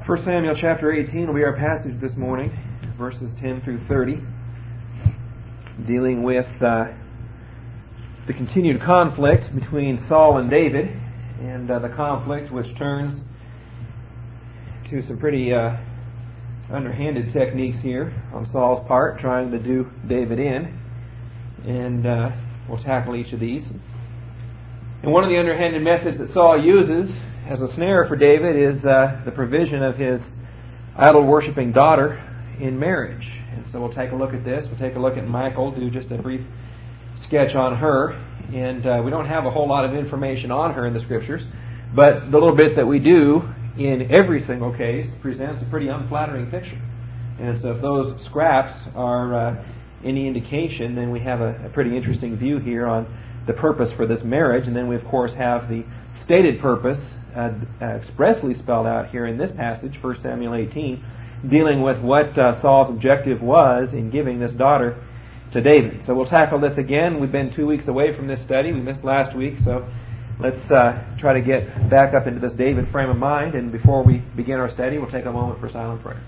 1 Samuel chapter 18 will be our passage this morning, verses 10 through 30, dealing with the continued conflict between Saul and David, and the conflict which turns to some pretty underhanded techniques here on Saul's part, trying to do David in, and we'll tackle each of these. And one of the underhanded methods that Saul uses as a snare for David is the provision of his idol-worshipping daughter in marriage. And so we'll take a look at this. We'll take a look at Michal, do just a brief sketch on her. And we don't have a whole lot of information on her in the Scriptures, but the little bit that we do in every single case presents a pretty unflattering picture. And so if those scraps are any indication, then we have a pretty interesting view here on the purpose for this marriage. And then we, of course, have the stated purpose expressly spelled out here in this passage, 1 Samuel 18, dealing with what Saul's objective was in giving this daughter to David. So we'll tackle this again. We've been 2 weeks away from this study. We missed last week, so let's try to get back up into this David frame of mind. And before we begin our study, we'll take a moment for silent prayer.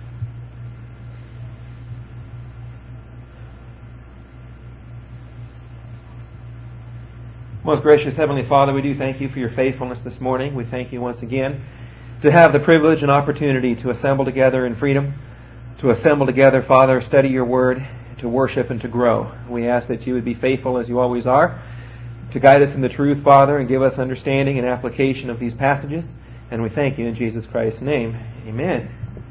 Most gracious Heavenly Father, we do thank you for your faithfulness this morning. We thank you once again to have the privilege and opportunity to assemble together in freedom, to assemble together, Father, study your word, to worship and to grow. We ask that you would be faithful as you always are, to guide us in the truth, Father, and give us understanding and application of these passages. And we thank you in Jesus Christ's name. Amen.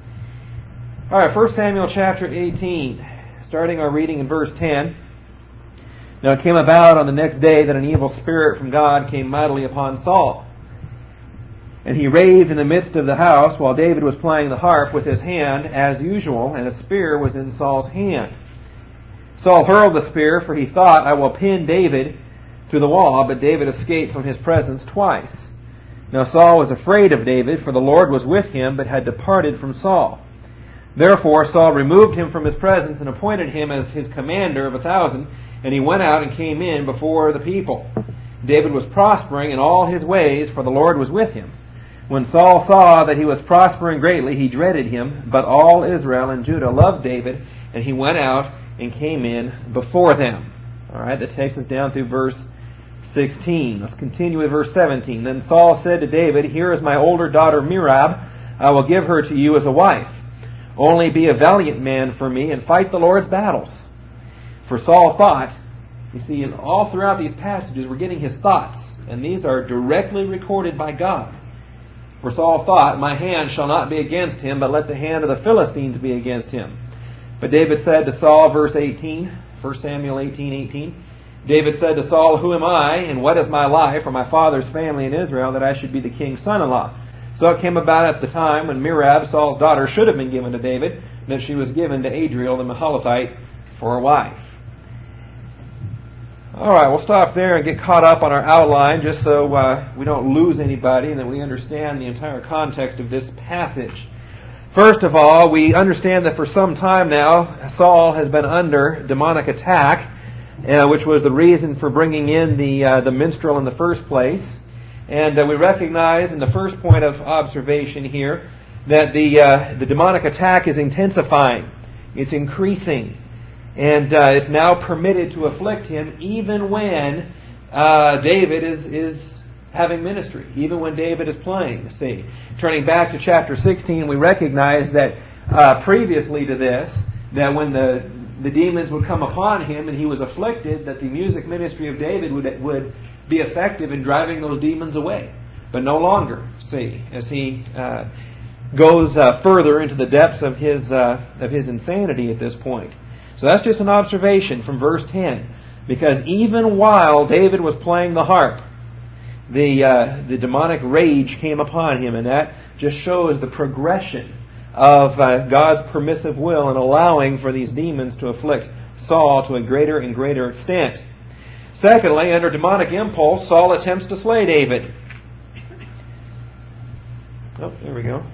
All right, 1 Samuel chapter 18, starting our reading in verse 10. Now it came about on the next day that an evil spirit from God came mightily upon Saul. And he raved in the midst of the house while David was playing the harp with his hand as usual, and a spear was in Saul's hand. Saul hurled the spear, for he thought, I will pin David to the wall, but David escaped from his presence twice. Now Saul was afraid of David, for the Lord was with him, but had departed from Saul. Therefore Saul removed him from his presence and appointed him as his commander of 1,000, and he went out and came in before the people. David was prospering in all his ways, for the Lord was with him. When Saul saw that he was prospering greatly, he dreaded him, but all Israel and Judah loved David, and he went out and came in before them. All right, that takes us down through verse 16. Let's continue with verse 17. Then Saul said to David, Here is my older daughter Merab. I will give her to you as a wife. Only be a valiant man for me and fight the Lord's battles. For Saul thought, you see, all throughout these passages we're getting his thoughts, and these are directly recorded by God. For Saul thought, my hand shall not be against him, but let the hand of the Philistines be against him. But David said to Saul, verse 18, 1 Samuel 18:18, David said to Saul, Who am I, and what is my life, or my father's family in Israel, that I should be the king's son-in-law? So it came about at the time when Merab, Saul's daughter, should have been given to David, that she was given to Adriel the Meholatite for a wife. All right, we'll stop there and get caught up on our outline just so we don't lose anybody and that we understand the entire context of this passage. First of all, we understand that for some time now, Saul has been under demonic attack, which was the reason for bringing in the minstrel in the first place. And we recognize in the first point of observation here that the demonic attack is intensifying. It's increasing. And it's now permitted to afflict him even when David is having ministry, even when David is playing. See, turning back to chapter 16, we recognize that previously to this, that when the demons would come upon him and he was afflicted, that the music ministry of David would be effective in driving those demons away. But no longer, see, as he goes further into the depths of his insanity at this point. So that's just an observation from verse 10. Because even while David was playing the harp, the demonic rage came upon him. And that just shows the progression of God's permissive will in allowing for these demons to afflict Saul to a greater and greater extent. Secondly, under demonic impulse, Saul attempts to slay David. Oh, there we go.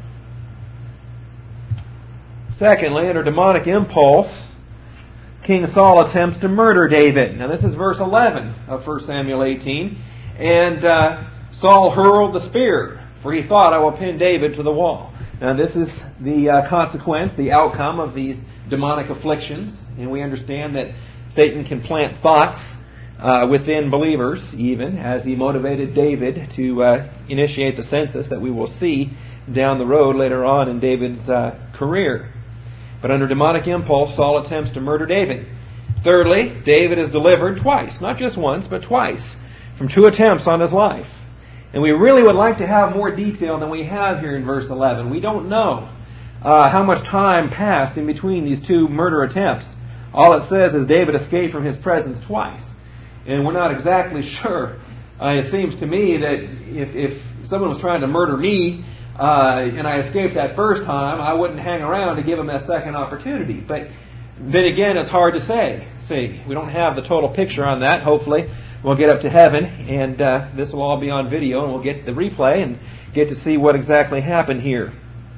Secondly, under demonic impulse, King Saul attempts to murder David. Now this is verse 11 of 1 Samuel 18. And Saul hurled the spear, for he thought, I will pin David to the wall. Now this is the consequence, the outcome of these demonic afflictions. And we understand that Satan can plant thoughts within believers, even, as he motivated David to initiate the census that we will see down the road later on in David's career. But under demonic impulse, Saul attempts to murder David. Thirdly, David is delivered twice, not just once, but twice, from 2 attempts on his life. And we really would like to have more detail than we have here in verse 11. We don't know how much time passed in between these 2 murder attempts. All it says is David escaped from his presence twice. And we're not exactly sure. It seems to me that if someone was trying to murder me and I escaped that first time, I wouldn't hang around to give him that second opportunity. But then again, it's hard to say. See, we don't have the total picture on that. Hopefully, we'll get up to heaven, and this will all be on video, and we'll get the replay and get to see what exactly happened here.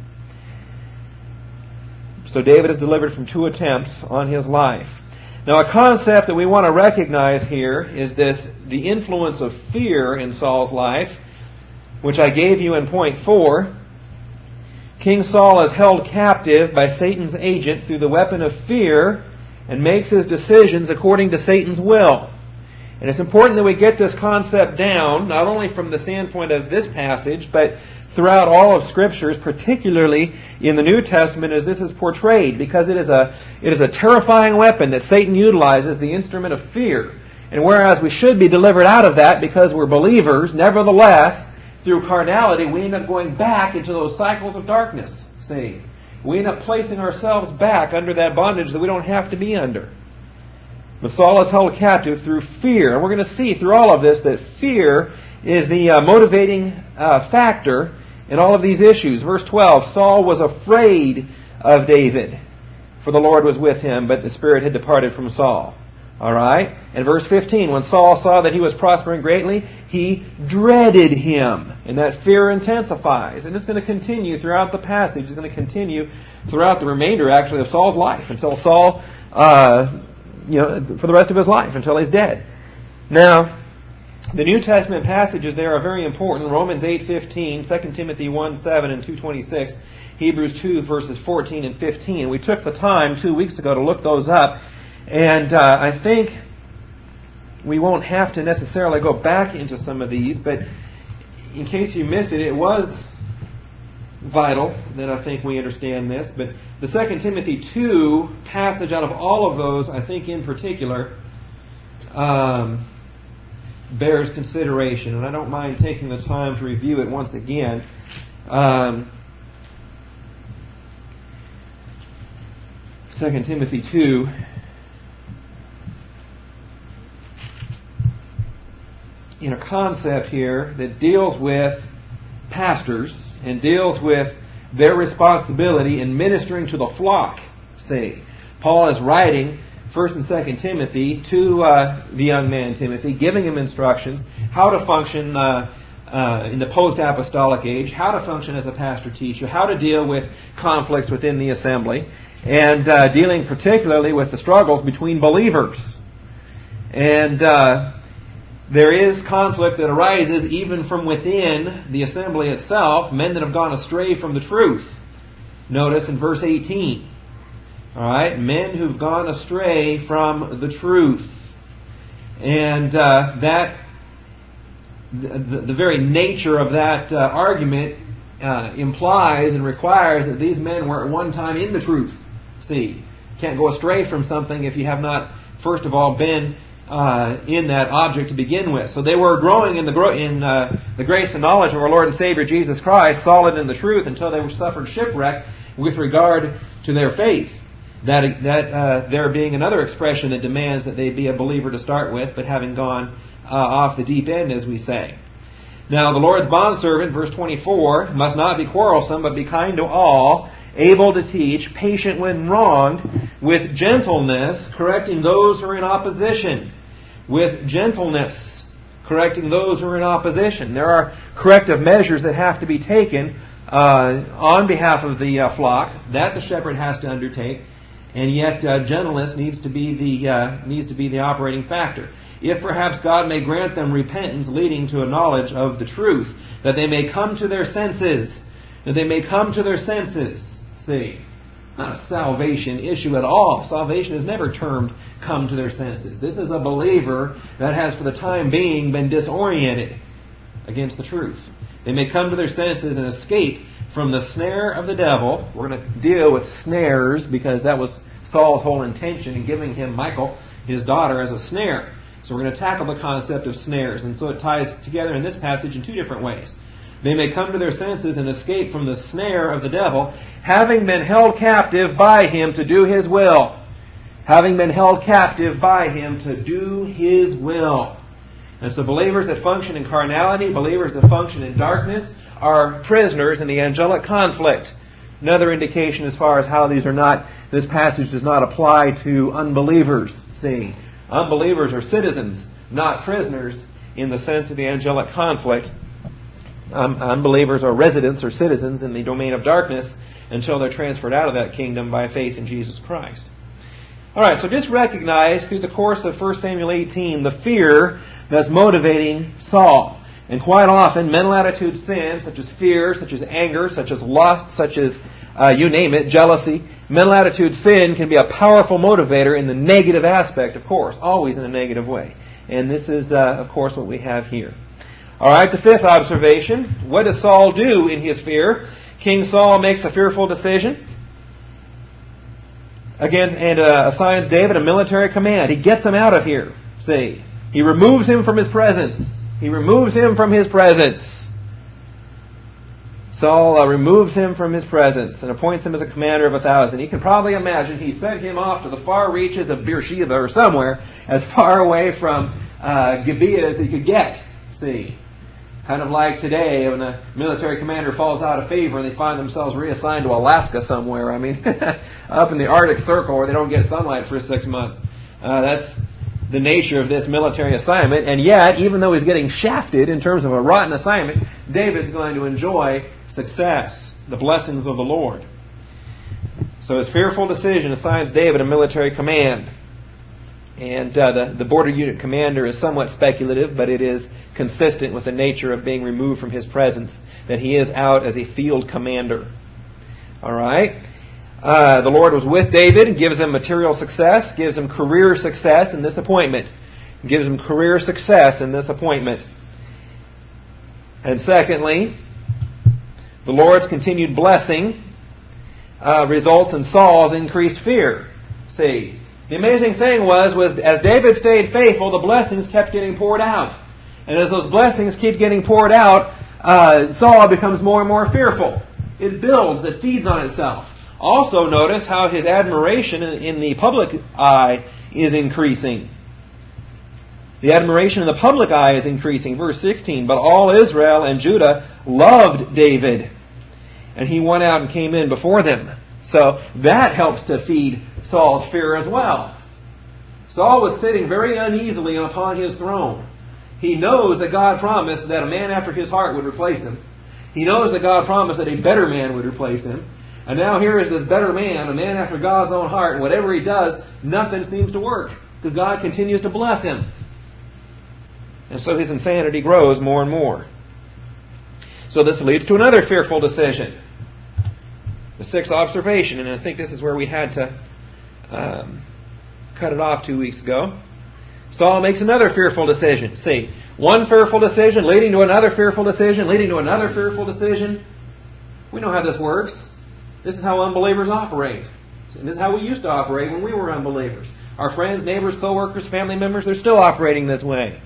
So David is delivered from 2 attempts on his life. Now, a concept that we want to recognize here is the influence of fear in Saul's life, which I gave you in point 4. King Saul is held captive by Satan's agent through the weapon of fear and makes his decisions according to Satan's will. And it's important that we get this concept down, not only from the standpoint of this passage, but throughout all of Scriptures, particularly in the New Testament as this is portrayed, because it is a terrifying weapon that Satan utilizes, the instrument of fear. And whereas we should be delivered out of that because we're believers, nevertheless, through carnality, we end up going back into those cycles of darkness. See? We end up placing ourselves back under that bondage that we don't have to be under. But Saul is held captive through fear. And we're going to see through all of this that fear is the motivating factor in all of these issues. Verse 12, Saul was afraid of David, for the Lord was with him, but the Spirit had departed from Saul. All right? And verse 15, when Saul saw that he was prospering greatly, he dreaded him. And that fear intensifies. And it's going to continue throughout the passage. It's going to continue throughout the remainder, actually, of Saul's life, until Saul, for the rest of his life, until he's dead. Now, the New Testament passages there are very important. Romans 8:15, 2 Timothy 1:7, and 2:26, Hebrews 2, verses 14 and 15. We took the time 2 weeks ago to look those up. And I think we won't have to necessarily go back into some of these, but in case you missed it, it was vital that I think we understand this. But the 2 Timothy 2 passage out of all of those, I think in particular, bears consideration. And I don't mind taking the time to review it once again. 2 Timothy 2. In a concept here that deals with pastors and deals with their responsibility in ministering to the flock. See, Paul is writing 1 and 2 Timothy to the young man Timothy, giving him instructions how to function in the post-apostolic age, how to function as a pastor-teacher, how to deal with conflicts within the assembly, and dealing particularly with the struggles between believers. And there is conflict that arises even from within the assembly itself, men that have gone astray from the truth. Notice in verse 18. All right, men who've gone astray from the truth. And the very nature of that argument implies and requires that these men were at one time in the truth. See, you can't go astray from something if you have not, first of all, been in that object to begin with. So they were growing in the grace and knowledge of our Lord and Savior Jesus Christ, solid in the truth, until they suffered shipwreck with regard to their faith. That there being another expression that demands that they be a believer to start with, but having gone off the deep end, as we say. Now, the Lord's bondservant, verse 24, must not be quarrelsome, but be kind to all, able to teach, patient when wronged, with gentleness, correcting those who are in opposition. With gentleness, correcting those who are in opposition. There are corrective measures that have to be taken on behalf of the flock that the shepherd has to undertake, and yet gentleness needs to be the operating factor. If perhaps God may grant them repentance leading to a knowledge of the truth, that they may come to their senses, that they may come to their senses. See, it's not a salvation issue at all. Salvation is never termed come to their senses. This is a believer that has for the time being been disoriented against the truth. They may come to their senses and escape from the snare of the devil. We're going to deal with snares because that was Saul's whole intention in giving him Michal, his daughter, as a snare. So we're going to tackle the concept of snares. And so it ties together in this passage in two different ways. They may come to their senses and escape from the snare of the devil, having been held captive by him to do his will. Having been held captive by him to do his will. And so believers that function in carnality, believers that function in darkness, are prisoners in the angelic conflict. Another indication as far as how this passage does not apply to unbelievers. See, unbelievers are citizens, not prisoners in the sense of the angelic conflict. Unbelievers are residents or citizens in the domain of darkness until they're transferred out of that kingdom by faith in Jesus Christ. Alright, so just recognize through the course of 1 Samuel 18 the fear that's motivating Saul. And quite often, mental attitude sin, such as fear, such as anger, such as lust, such as, you name it, jealousy. Mental attitude sin can be a powerful motivator in the negative aspect, of course, always in a negative way. And this is, of course, what we have here. Alright, the fifth observation. What does Saul do in his fear? King Saul makes a fearful decision. Again, and assigns David a military command. He gets him out of here. See, he removes him from his presence. He removes him from his presence. Saul removes him from his presence and appoints him as a commander of 1,000. You can probably imagine he sent him off to the far reaches of Beersheba or somewhere, as far away from Gibeah as he could get. See, kind of like today when a military commander falls out of favor and they find themselves reassigned to Alaska somewhere. I mean, up in the Arctic Circle where they don't get sunlight for 6 months. That's the nature of this military assignment. And yet, even though he's getting shafted in terms of a rotten assignment, David's going to enjoy success, the blessings of the Lord. So his fearful decision assigns David a military command. And the border unit commander is somewhat speculative, but it is consistent with the nature of being removed from his presence, that he is out as a field commander. All right. The Lord was with David, gives him material success, gives him career success in this appointment. Gives him career success in this appointment. And secondly, the Lord's continued blessing results in Saul's increased fear. See, the amazing thing was as David stayed faithful, the blessings kept getting poured out. And as those blessings keep getting poured out, Saul becomes more and more fearful. It builds, it feeds on itself. Also notice how his admiration in the public eye is increasing. The admiration in the public eye is increasing. Verse 16, but all Israel and Judah loved David, and he went out and came in before them. So that helps to feed Saul's fear as well. Saul was sitting very uneasily upon his throne. He knows that God promised that a man after his heart would replace him. He knows that God promised that a better man would replace him. And now here is this better man, a man after God's own heart, and whatever he does, nothing seems to work, because God continues to bless him. And so his insanity grows more and more. So this leads to another fearful decision. The sixth observation, and I think this is where we had to cut it off 2 weeks ago. Saul makes another fearful decision. See, one fearful decision leading to another fearful decision, leading to another fearful decision. We know how this works. This is how unbelievers operate. And this is how we used to operate when we were unbelievers. Our friends, neighbors, co-workers, family members, they're still operating this way.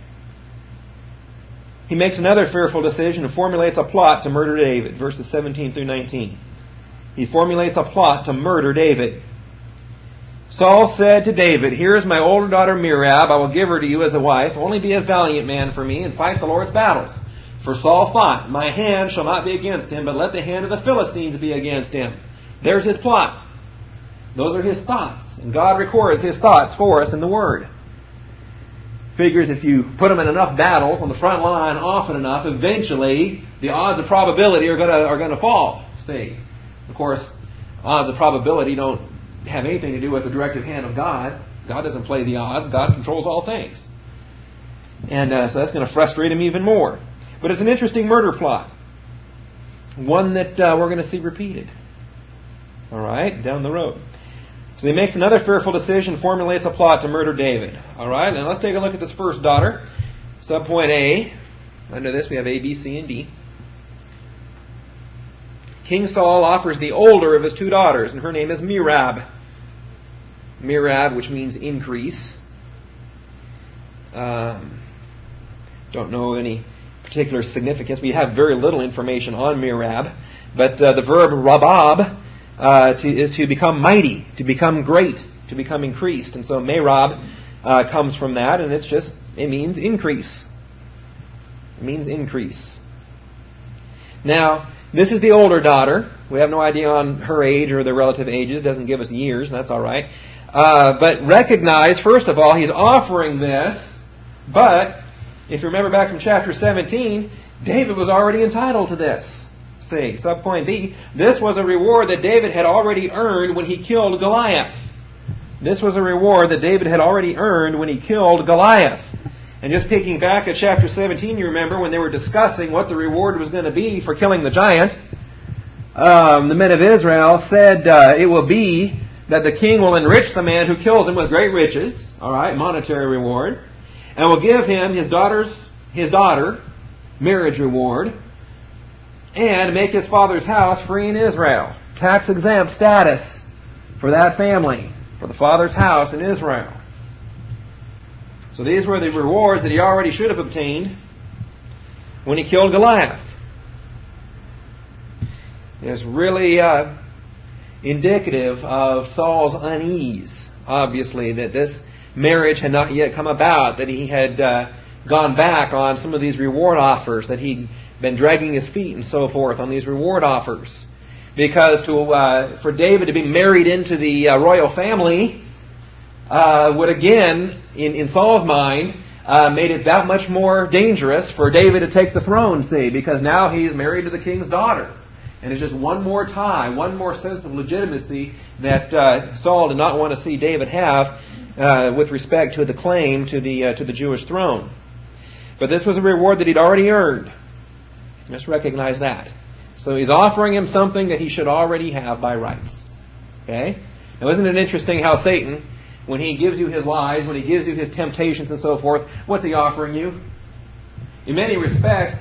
He makes another fearful decision and formulates a plot to murder David. Verses 17 through 19. He formulates a plot to murder David. Saul said to David, here is my older daughter Merab. I will give her to you as a wife. Only be a valiant man for me and fight the Lord's battles. For Saul thought, my hand shall not be against him, but let the hand of the Philistines be against him. There's his plot. Those are his thoughts. And God records his thoughts for us in the Word. Figures if you put them in enough battles on the front line often enough, eventually the odds of probability are going to fall. See, of course, odds of probability don't have anything to do with the directive hand of God. God doesn't play the odds. God controls all things. And so that's going to frustrate him even more. But it's an interesting murder plot. one that we're going to see repeated. All right, down the road. So he makes another fearful decision, formulates a plot to murder David. All right, now let's take a look at this first daughter. Subpoint A. Under this we have A, B, C, and D. King Saul offers the older of his two daughters, and her name is Merab. Merab, which means increase. Don't know any particular significance. We have very little information on Merab, but the verb rabab is to become mighty, to become great, to become increased. And so Merab comes from that, and it means increase. It means increase. Now, this is the older daughter. We have no idea on her age or their relative ages. It doesn't give us years, and that's all right. But recognize, first of all, he's offering this, but if you remember back from chapter 17, David was already entitled to this. See, subpoint B, this was a reward that David had already earned when he killed Goliath. This was a reward that David had already earned when he killed Goliath. And just picking back at chapter 17, you remember when they were discussing what the reward was going to be for killing the giant, the men of Israel said it will be that the king will enrich the man who kills him with great riches, all right, monetary reward, and will give him his daughter, marriage reward, and make his father's house free in Israel. Tax-exempt status for that family, for the father's house in Israel. So these were the rewards that he already should have obtained when he killed Goliath. It's really indicative of Saul's unease, obviously, that this marriage had not yet come about, that he had gone back on some of these reward offers, that he'd been dragging his feet and so forth on these reward offers. Because for David to be married into the royal family would again, in Saul's mind, made it that much more dangerous for David to take the throne, see, because now he's married to the king's daughter. And it's just one more tie, one more sense of legitimacy that Saul did not want to see David have with respect to the claim to the Jewish throne. But this was a reward that he'd already earned. Just recognize that. So he's offering him something that he should already have by rights. Okay? Now isn't it interesting how Satan, when he gives you his lies, when he gives you his temptations and so forth, what's he offering you? In many respects,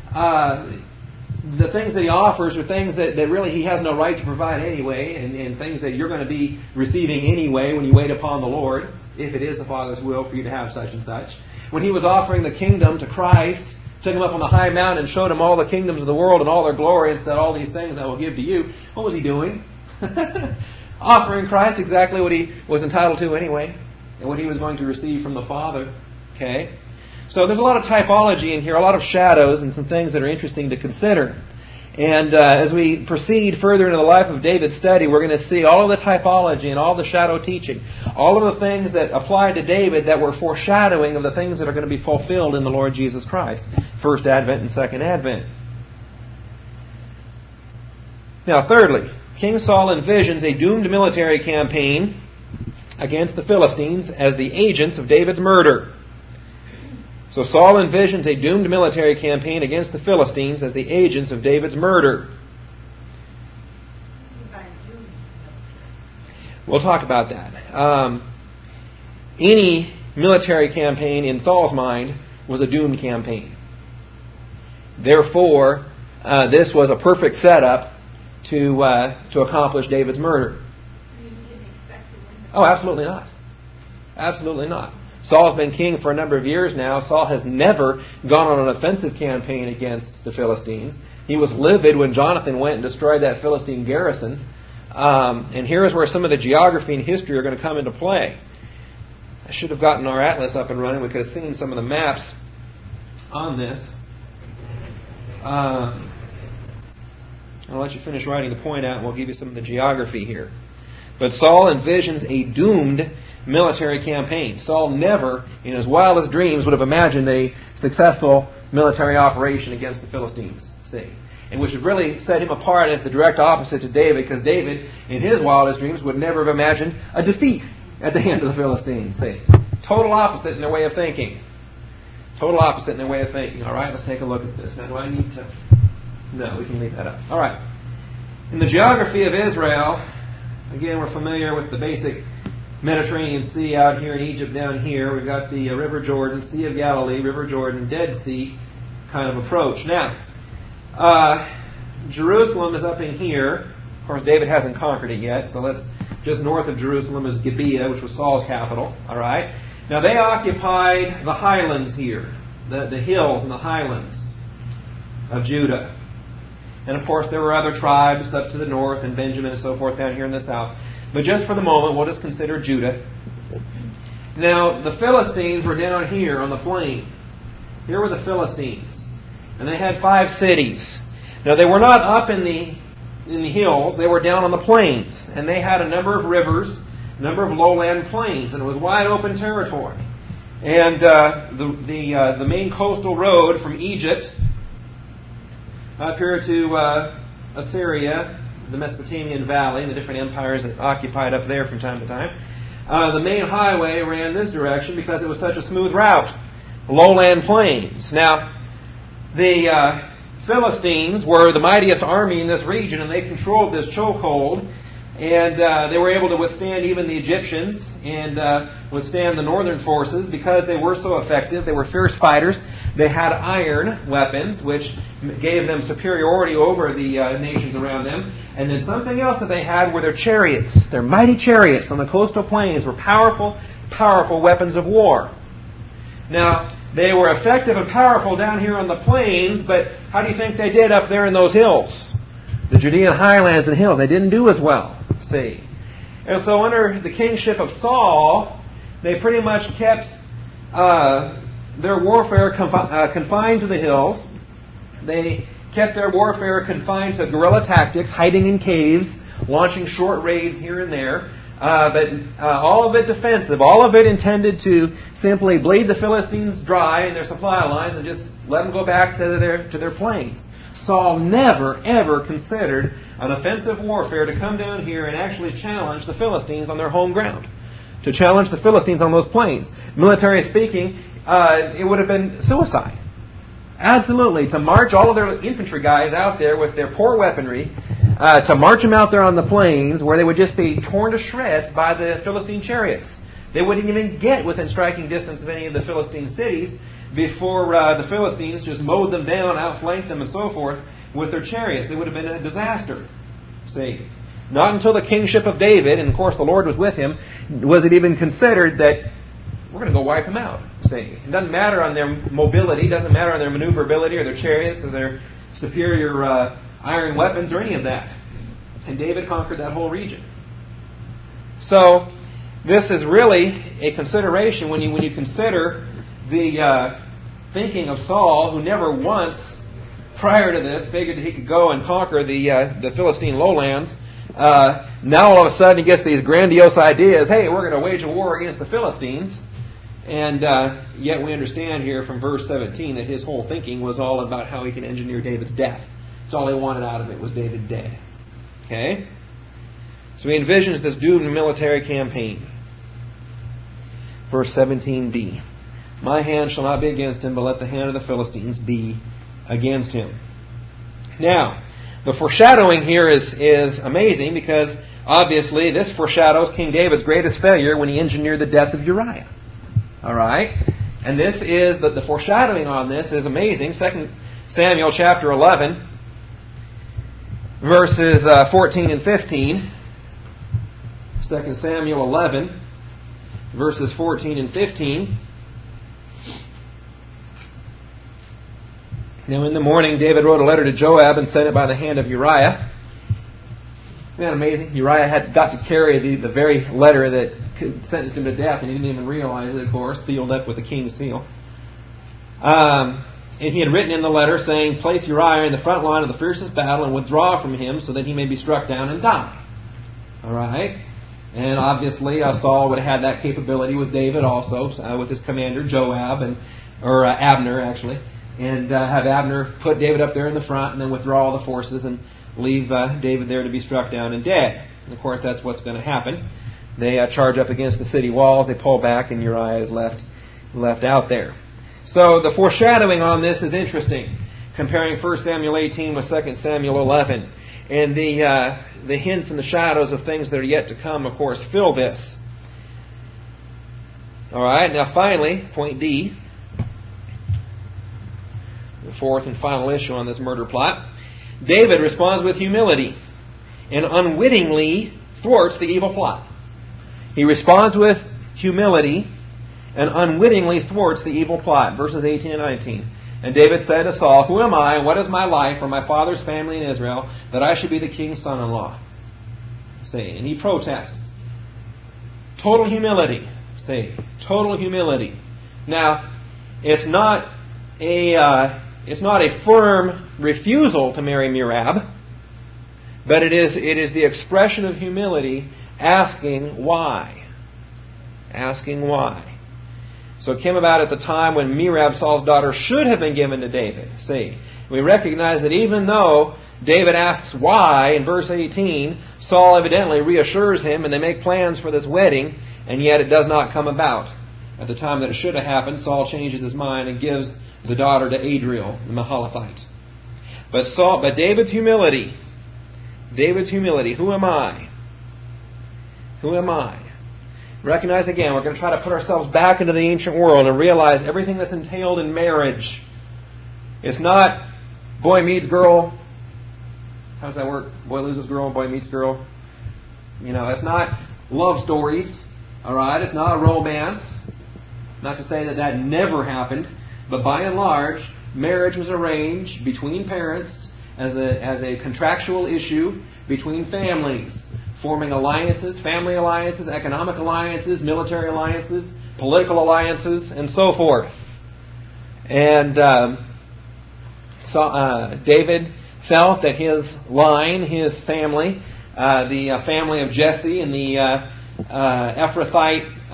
the things that he offers are things that really he has no right to provide anyway, and things that you're going to be receiving anyway when you wait upon the Lord, if it is the Father's will for you to have such and such. When he was offering the kingdom to Christ, took him up on the high mountain and showed him all the kingdoms of the world and all their glory and said, all these things I will give to you, what was he doing? Offering Christ exactly what he was entitled to anyway, and what he was going to receive from the Father. Okay? So there's a lot of typology in here, a lot of shadows and some things that are interesting to consider. And as we proceed further into the life of David's study, we're going to see all of the typology and all the shadow teaching, all of the things that applied to David that were foreshadowing of the things that are going to be fulfilled in the Lord Jesus Christ. First Advent and Second Advent. Now, thirdly, King Saul envisions a doomed military campaign against the Philistines as the agents of David's murder. So Saul envisions a doomed military campaign against the Philistines as the agents of David's murder. We'll talk about that. Any military campaign in Saul's mind was a doomed campaign. Therefore, this was a perfect setup to accomplish David's murder. Oh, absolutely not. Absolutely not. Saul's been king for a number of years now. Saul has never gone on an offensive campaign against the Philistines. He was livid when Jonathan went and destroyed that Philistine garrison. And here's where some of the geography and history are going to come into play. I should have gotten our atlas up and running. We could have seen some of the maps on this. I'll let you finish writing the point out and we'll give you some of the geography here. But Saul envisions a doomed military campaign. Saul never, in his wildest dreams, would have imagined a successful military operation against the Philistines. See? And which would really set him apart as the direct opposite to David, because David, in his wildest dreams, would never have imagined a defeat at the hand of the Philistines. See? Total opposite in their way of thinking. Total opposite in their way of thinking. All right, let's take a look at this. Now, do I need to No, we can leave that up. All right. In the geography of Israel, again, we're familiar with the basic Mediterranean Sea out here in Egypt down here. We've got the River Jordan, Sea of Galilee, River Jordan, Dead Sea kind of approach. Now, Jerusalem is up in here. Of course, David hasn't conquered it yet, so let's just north of Jerusalem is Gibeah, which was Saul's capital. All right. Now, they occupied the highlands here, the hills and the highlands of Judah. And of course, there were other tribes up to the north, and Benjamin and so forth down here in the south. But just for the moment, we'll just consider Judah. Now, the Philistines were down here on the plain. Here were the Philistines. And they had 5 cities. Now, they were not up in the hills. They were down on the plains. And they had a number of rivers, a number of lowland plains. And it was wide open territory. And the main coastal road from Egypt up here to Assyria, the Mesopotamian Valley, and the different empires that occupied up there from time to time. The main highway ran this direction because it was such a smooth route. Lowland plains. Now, the Philistines were the mightiest army in this region, and they controlled this chokehold. And they were able to withstand even the Egyptians and withstand the northern forces because they were so effective. They were fierce fighters. They had iron weapons, which gave them superiority over the nations around them. And then something else that they had were their chariots. Their mighty chariots on the coastal plains were powerful, powerful weapons of war. Now, they were effective and powerful down here on the plains, but how do you think they did up there in those hills? The Judean highlands and hills, they didn't do as well, see. And so under the kingship of Saul, they pretty much kept their warfare confined to the hills. They kept their warfare confined to guerrilla tactics, hiding in caves, launching short raids here and there. But all of it defensive, all of it intended to simply bleed the Philistines dry in their supply lines and just let them go back to their plains. Saul never, ever considered an offensive warfare to come down here and actually challenge the Philistines on their home ground. To challenge the Philistines on those plains. Military speaking, it would have been suicide. Absolutely. To march all of their infantry guys out there with their poor weaponry, to march them out there on the plains where they would just be torn to shreds by the Philistine chariots. They wouldn't even get within striking distance of any of the Philistine cities before the Philistines just mowed them down, outflanked them, and so forth with their chariots. It would have been a disaster. See, not until the kingship of David, and of course the Lord was with him, was it even considered that we're going to go wipe them out. See, it doesn't matter on their mobility, it doesn't matter on their maneuverability or their chariots or their superior iron weapons or any of that. And David conquered that whole region. So this is really a consideration when you consider the thinking of Saul, who never once prior to this figured that he could go and conquer the Philistine lowlands. Now all of a sudden he gets these grandiose ideas. Hey, we're going to wage a war against the Philistines. And yet we understand here from verse 17 that his whole thinking was all about how he can engineer David's death. That's all he wanted out of it was David dead. Okay? So he envisions this doomed military campaign. Verse 17b. My hand shall not be against him, but let the hand of the Philistines be against him. Now, the foreshadowing here is amazing because obviously this foreshadows King David's greatest failure when he engineered the death of Uriah. All right? And this is, the foreshadowing on this is amazing. 2 Samuel chapter 11, verses 14 and 15. 2 Samuel 11, verses 14 and 15. Now in the morning David wrote a letter to Joab and sent it by the hand of Uriah. Isn't that amazing? Uriah had got to carry the very letter that sentenced him to death, and he didn't even realize it, of course, sealed up with the king's seal. And he had written in the letter saying, place Uriah in the front line of the fiercest battle and withdraw from him so that he may be struck down and die. All right? And obviously Saul would have had that capability with David also, with his commander Joab, or Abner actually, and have Abner put David up there in the front and then withdraw all the forces and leave David there to be struck down and dead. And of course that's what's going to happen. They charge up against the city walls, they pull back, and Uriah is left out there. So the foreshadowing on this is interesting. comparing 1 Samuel 18 with 2 Samuel 11. And the hints and the shadows of things that are yet to come, of course, fill this. All right, now finally, point D, the fourth and final issue on this murder plot. David responds with humility and unwittingly thwarts the evil plot. He responds with humility and unwittingly thwarts the evil plot. Verses 18 and 19. And David said to Saul, "Who am I, and what is my life or my father's family in Israel, that I should be the king's son-in-law?" See, and he protests. Total humility. See, total humility. Now, it's not a firm refusal to marry Merab, but it is the expression of humility, asking why. Asking why. So it came about at the time when Merab, Saul's daughter, should have been given to David. See, we recognize that even though David asks why in verse 18, Saul evidently reassures him and they make plans for this wedding, and yet it does not come about. At the time that it should have happened, Saul changes his mind and gives the daughter to Adriel, the Mahalathite. But David's humility, who am I? Who am I? Recognize again, we're going to try to put ourselves back into the ancient world and realize everything that's entailed in marriage. It's not boy meets girl. How does that work? Boy loses girl, boy meets girl. It's not love stories. All right? It's not a romance. Not to say that never happened. But by and large, marriage was arranged between parents as a contractual issue between families, forming alliances, family alliances, economic alliances, military alliances, political alliances, and so forth. And David felt that his line, his family, the family of Jesse and the Ephrathite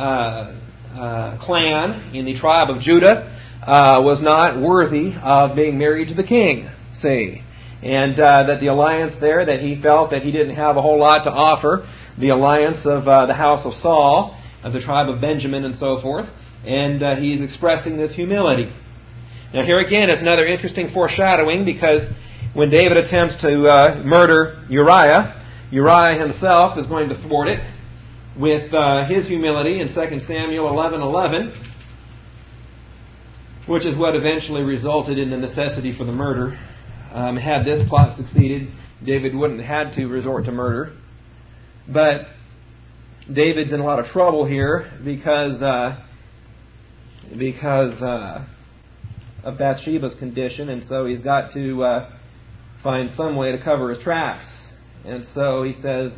clan in the tribe of Judah, was not worthy of being married to the king, see. And that the alliance there, that he felt that he didn't have a whole lot to offer, the alliance of the house of Saul, of the tribe of Benjamin and so forth, and he's expressing this humility. Now here again is another interesting foreshadowing, because when David attempts to murder Uriah, Uriah himself is going to thwart it with his humility in 2 Samuel 11:11, which is what eventually resulted in the necessity for the murder. Had this plot succeeded, David wouldn't have had to resort to murder. But David's in a lot of trouble here because of Bathsheba's condition, and so he's got to find some way to cover his tracks. And so he says,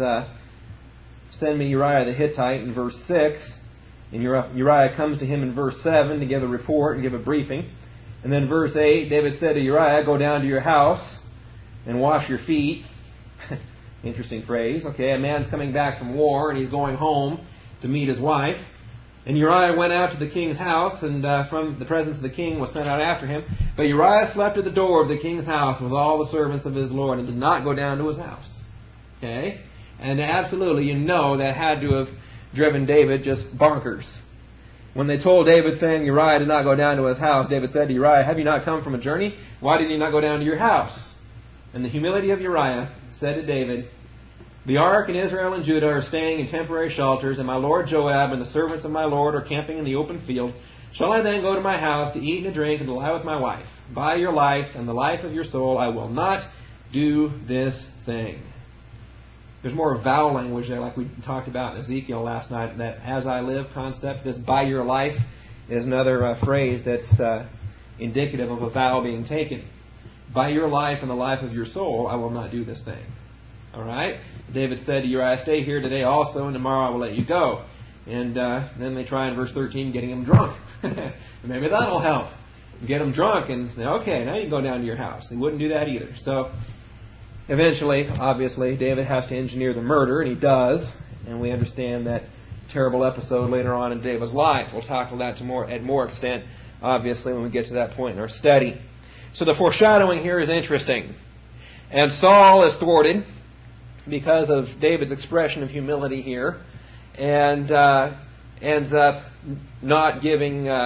"Send me Uriah the Hittite," in verse 6. And Uriah comes to him in verse 7 to give a report and give a briefing. And then verse 8, David said to Uriah, "Go down to your house and wash your feet." Interesting phrase. Okay, a man's coming back from war and he's going home to meet his wife. And Uriah went out to the king's house, and from the presence of the king was sent out after him. But Uriah slept at the door of the king's house with all the servants of his lord and did not go down to his house. Okay? And absolutely, that had to have driven David just bonkers. When they told David, saying Uriah did not go down to his house, David said to Uriah, "Have you not come from a journey? Why did you not go down to your house?" And the humility of Uriah said to David, "The ark and Israel and Judah are staying in temporary shelters, and my lord Joab and the servants of my lord are camping in the open field. Shall I then go to my house to eat and to drink and to lie with my wife? By your life and the life of your soul, I will not do this thing." There's more vow language there, like we talked about in Ezekiel last night, that "as I live" concept. This "by your life" is another phrase that's indicative of a vow being taken. By your life and the life of your soul, I will not do this thing. All right? David said to Uriah, "Stay here today also, and tomorrow I will let you go." And then they try in verse 13 getting him drunk. Maybe that'll help. Get him drunk and say, "Okay, now you can go down to your house." They wouldn't do that either. So eventually, obviously, David has to engineer the murder, and he does. And we understand that terrible episode later on in David's life. We'll tackle that at more extent, obviously, when we get to that point in our study. So the foreshadowing here is interesting. And Saul is thwarted because of David's expression of humility here, and ends up not giving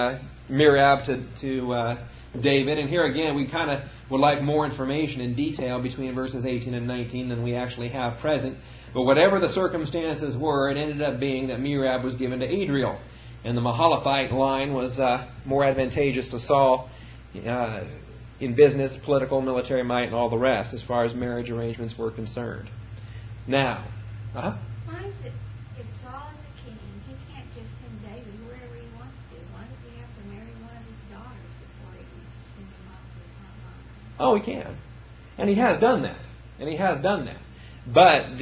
Merab to David. And here again, we kind of would like more information in detail between verses 18 and 19 than we actually have present. But whatever the circumstances were, it ended up being that Merab was given to Adriel. And the Mahalathite line was more advantageous to Saul in business, political, military might, and all the rest as far as marriage arrangements were concerned. Now, Why is it, if Saul is the king, he can't just send David wherever he wants to? Why does he have to marry one of his daughters before he can send him off to the front line? oh, he can. And he has done that. But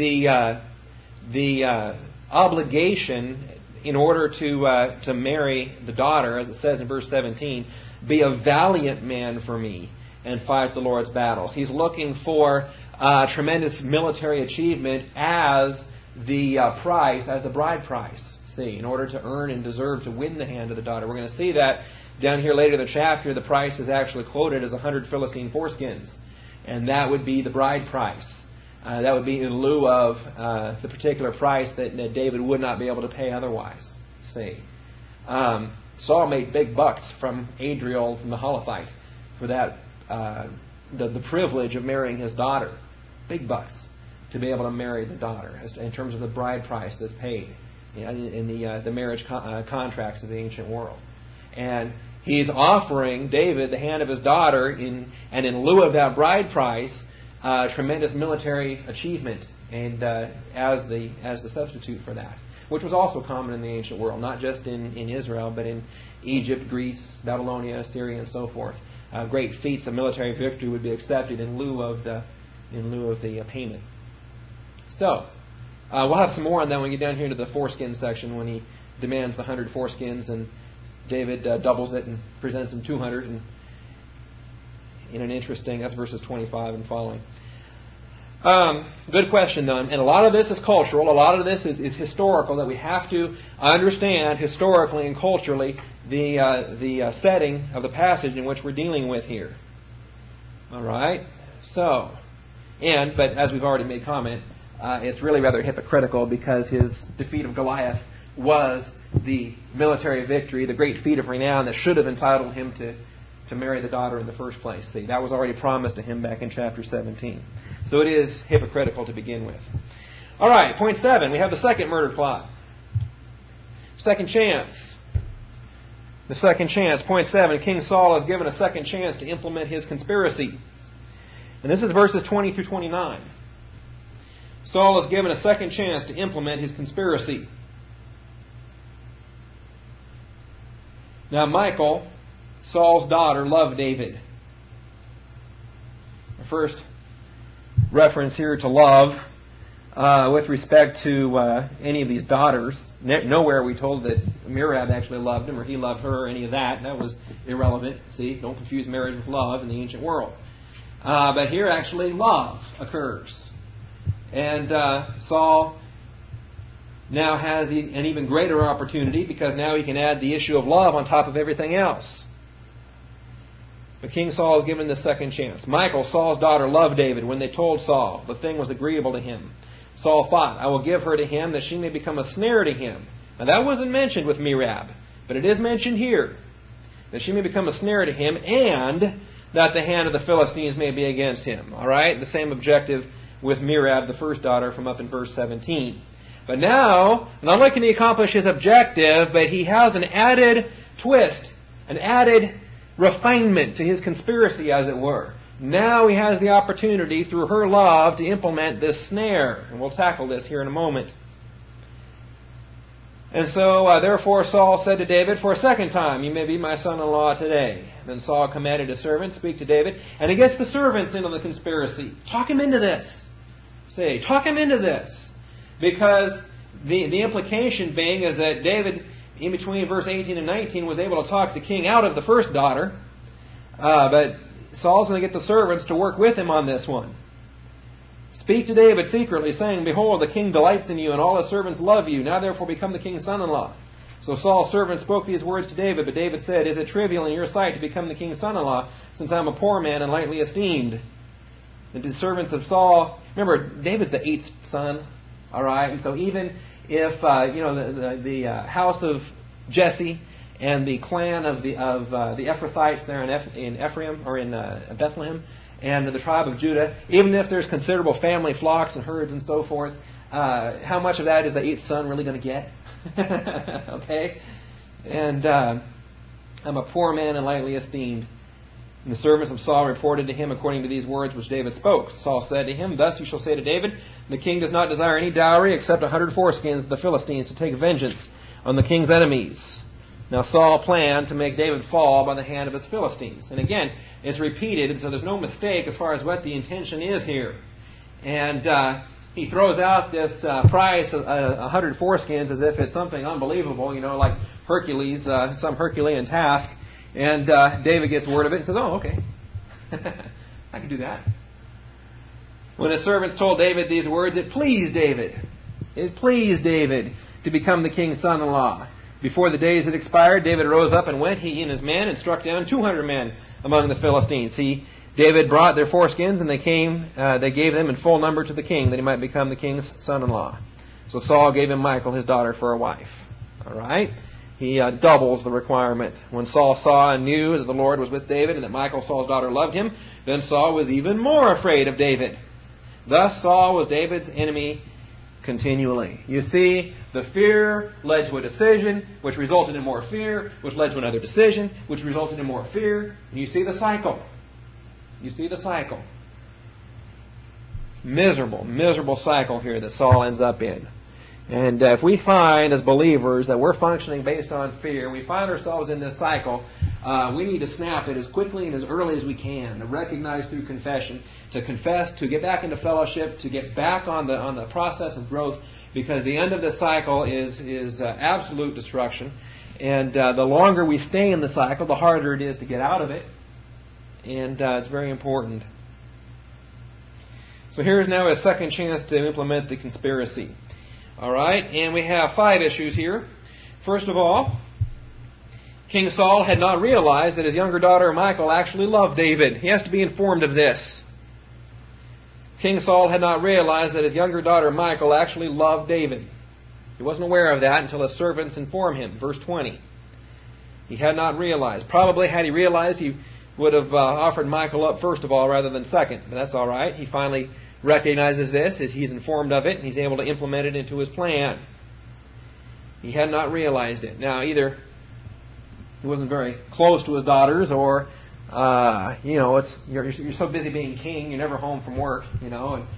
the obligation in order to marry the daughter, as it says in verse 17, be a valiant man for me and fight the Lord's battles. He's looking for tremendous military achievement as the price, as the bride price, see, in order to earn and deserve to win the hand of the daughter. We're going to see that down here later in the chapter. The price is actually quoted as 100 Philistine foreskins, and that would be the bride price. That would be in lieu of the particular price that David would not be able to pay otherwise. See, Saul made big bucks from Adriel, from the Mahalathite, for that the privilege of marrying his daughter. Big bucks to be able to marry the daughter, in terms of the bride price that's paid in the marriage contracts of the ancient world. And he's offering David the hand of his daughter, and in lieu of that bride price, tremendous military achievement, and as the substitute for that, which was also common in the ancient world, not just in Israel, but in Egypt, Greece, Babylonia, Assyria, and so forth. Great feats of military victory would be accepted in lieu of the payment. So we'll have some more on that when we get down here to the foreskin section, when he demands the 100 foreskins, and David doubles it and presents him 200, and in an interesting, that's verses 25 and following. Good question, though. And a lot of this is cultural. A lot of this is historical, that we have to understand historically and culturally the setting of the passage in which we're dealing with here. All right? But as we've already made comment, it's really rather hypocritical, because his defeat of Goliath was the military victory, the great feat of renown that should have entitled him to marry the daughter in the first place. See, that was already promised to him back in chapter 17. So it is hypocritical to begin with. All right, point 7. We have the second murder plot. Second chance. The second chance. Point 7. King Saul is given a second chance to implement his conspiracy. And this is verses 20 through 29. Saul is given a second chance to implement his conspiracy. Now Michal, Saul's daughter, loved David. The first reference here to love with respect to any of these daughters. Nowhere are we told that Merab actually loved him or he loved her or any of that. That was irrelevant. See, don't confuse marriage with love in the ancient world. But here actually love occurs. And Saul now has an even greater opportunity, because now he can add the issue of love on top of everything else. But King Saul is given the second chance. Michal, Saul's daughter, loved David. When they told Saul, the thing was agreeable to him. Saul thought, I will give her to him, that she may become a snare to him. Now that wasn't mentioned with Merab, but it is mentioned here, that she may become a snare to him, and that the hand of the Philistines may be against him. All right? The same objective with Merab, the first daughter, from up in verse 17. But now, not only can he accomplish his objective, but he has an added twist, an added refinement to his conspiracy, as it were. Now he has the opportunity, through her love, to implement this snare. And we'll tackle this here in a moment. And so, therefore, Saul said to David, for a second time, you may be my son-in-law today. Then Saul commanded his servants, speak to David, and he gets the servants into the conspiracy. Talk him into this. Talk him into this. Because the implication being is that David, in between verse 18 and 19, was able to talk the king out of the first daughter. But Saul's going to get the servants to work with him on this one. Speak to David secretly, saying, behold, the king delights in you, and all his servants love you. Now therefore become the king's son-in-law. So Saul's servants spoke these words to David, but David said, is it trivial in your sight to become the king's son-in-law, since I am a poor man and lightly esteemed? And the servants of Saul, remember, David's the 8th son, all right? And so even if, the house of Jesse and the clan of the Ephrathites there in Ephraim, or in Bethlehem, and the tribe of Judah, even if there's considerable family flocks and herds and so forth, how much of that is the eighth son really going to get? Okay? And I'm a poor man and lightly esteemed. And the servants of Saul reported to him according to these words which David spoke. Saul said to him, Thus you shall say to David, The king does not desire any dowry except 100 foreskins of the Philistines to take vengeance on the king's enemies. Now Saul planned to make David fall by the hand of his Philistines. And again, it's repeated, so there's no mistake as far as what the intention is here. And he throws out this price of 100 foreskins as if it's something unbelievable, like Hercules, some Herculean task. And David gets word of it and says, Oh, okay. I can do that. When his servants told David these words, it pleased David. It pleased David to become the king's son-in-law. Before the days had expired, David rose up and went, he and his men, and struck down 200 men among the Philistines. David brought their foreskins, and they gave them in full number to the king, that he might become the king's son-in-law. So Saul gave him Michal, his daughter, for a wife. All right? He doubles the requirement. When Saul saw and knew that the Lord was with David, and that Michal, Saul's daughter, loved him, then Saul was even more afraid of David. Thus Saul was David's enemy continually. You see, the fear led to a decision, which resulted in more fear, which led to another decision, which resulted in more fear. And you see the cycle. You see the cycle. Miserable, miserable cycle here that Saul ends up in. And if we find as believers that we're functioning based on fear, we find ourselves in this cycle, we need to snap it as quickly and as early as we can, to recognize through confession, to confess, to get back into fellowship, to get back on the process of growth, because the end of this cycle is absolute destruction. And the longer we stay in the cycle, the harder it is to get out of it. And it's very important. So here's now a second chance to implement the conspiracy. All right, and we have 5 issues here. First of all, King Saul had not realized that his younger daughter Michal actually loved David. He has to be informed of this. King Saul had not realized that his younger daughter Michal actually loved David. He wasn't aware of that until his servants informed him. Verse 20. He had not realized. Probably had he realized, he would have offered Michal up first of all rather than second. But that's all right. He finally recognizes this as he's informed of it, and he's able to implement it into his plan. He had not realized it. Now, either he wasn't very close to his daughters, or you're so busy being king, you're never home from work, and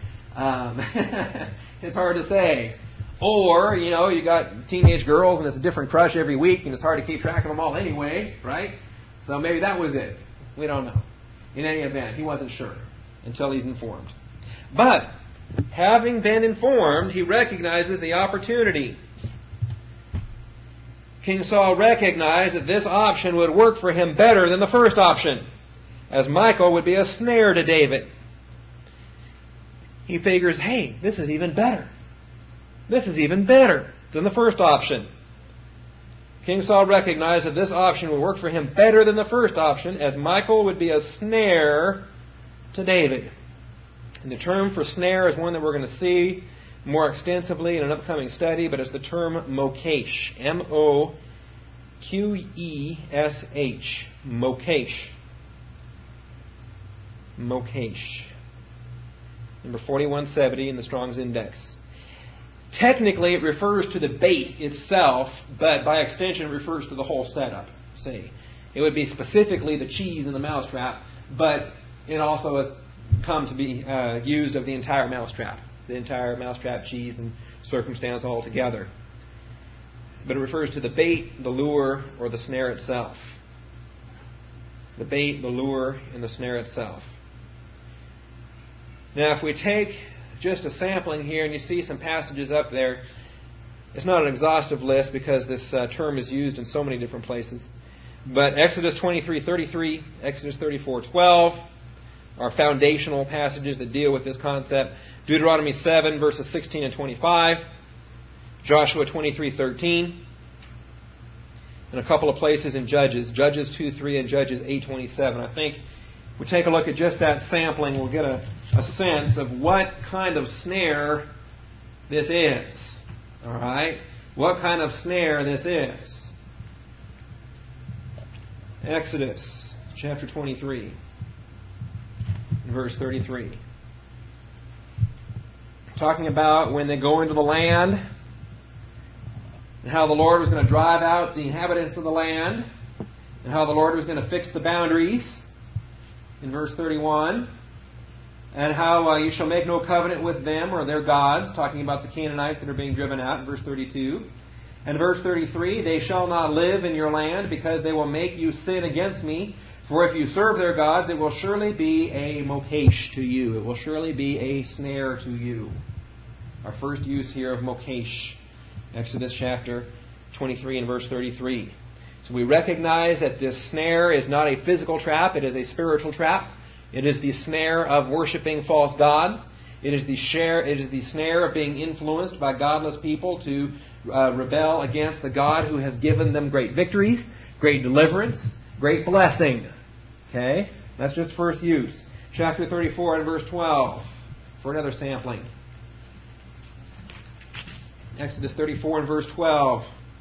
it's hard to say. Or, you got teenage girls and it's a different crush every week, and it's hard to keep track of them all anyway, right? So maybe that was it. We don't know. In any event, he wasn't sure until he's informed. But, having been informed, he recognizes the opportunity. King Saul recognized that this option would work for him better than the first option, as Michal would be a snare to David. He figures, hey, this is even better. This is even better than the first option. King Saul recognized that this option would work for him better than the first option, as Michal would be a snare to David. And the term for snare is one that we're going to see more extensively in an upcoming study, but it's the term mokesh. M-O-Q-E-S-H. Mokesh. Mokesh. Number 4170 in the Strong's Index. Technically, it refers to the bait itself, but by extension, it refers to the whole setup. See, it would be specifically the cheese in the mousetrap, but it also has come to be used of the entire mousetrap cheese and circumstance altogether. But it refers to the bait, the lure, or the snare itself. The bait, the lure, and the snare itself. Now, if we take just a sampling here, and you see some passages up there, it's not an exhaustive list because this term is used in so many different places. But Exodus 23:33, Exodus 34:12 are foundational passages that deal with this concept. Deuteronomy 7, verses 16 and 25. Joshua 23:13. And a couple of places in Judges. Judges 2:3 and Judges 8:27. I think if we take a look at just that sampling, we'll get a sense of what kind of snare this is. All right? What kind of snare this is. Exodus chapter 23, verse 33. Talking about when they go into the land and how the Lord was going to drive out the inhabitants of the land and how the Lord was going to fix the boundaries in verse 31. And how you shall make no covenant with them or their gods, talking about the Canaanites that are being driven out in verse 32. And verse 33, they shall not live in your land because they will make you sin against me. For if you serve their gods, it will surely be a mokesh to you. It will surely be a snare to you. Our first use here of mokesh. Exodus chapter 23 and verse 33. So we recognize that this snare is not a physical trap, it is a spiritual trap. It is the snare of worshiping false gods. It is the snare of being influenced by godless people to rebel against the God who has given them great victories, great deliverance, great blessing. Okay? That's just first use. Chapter 34 and verse 12 for another sampling. Exodus 34 and verse 12.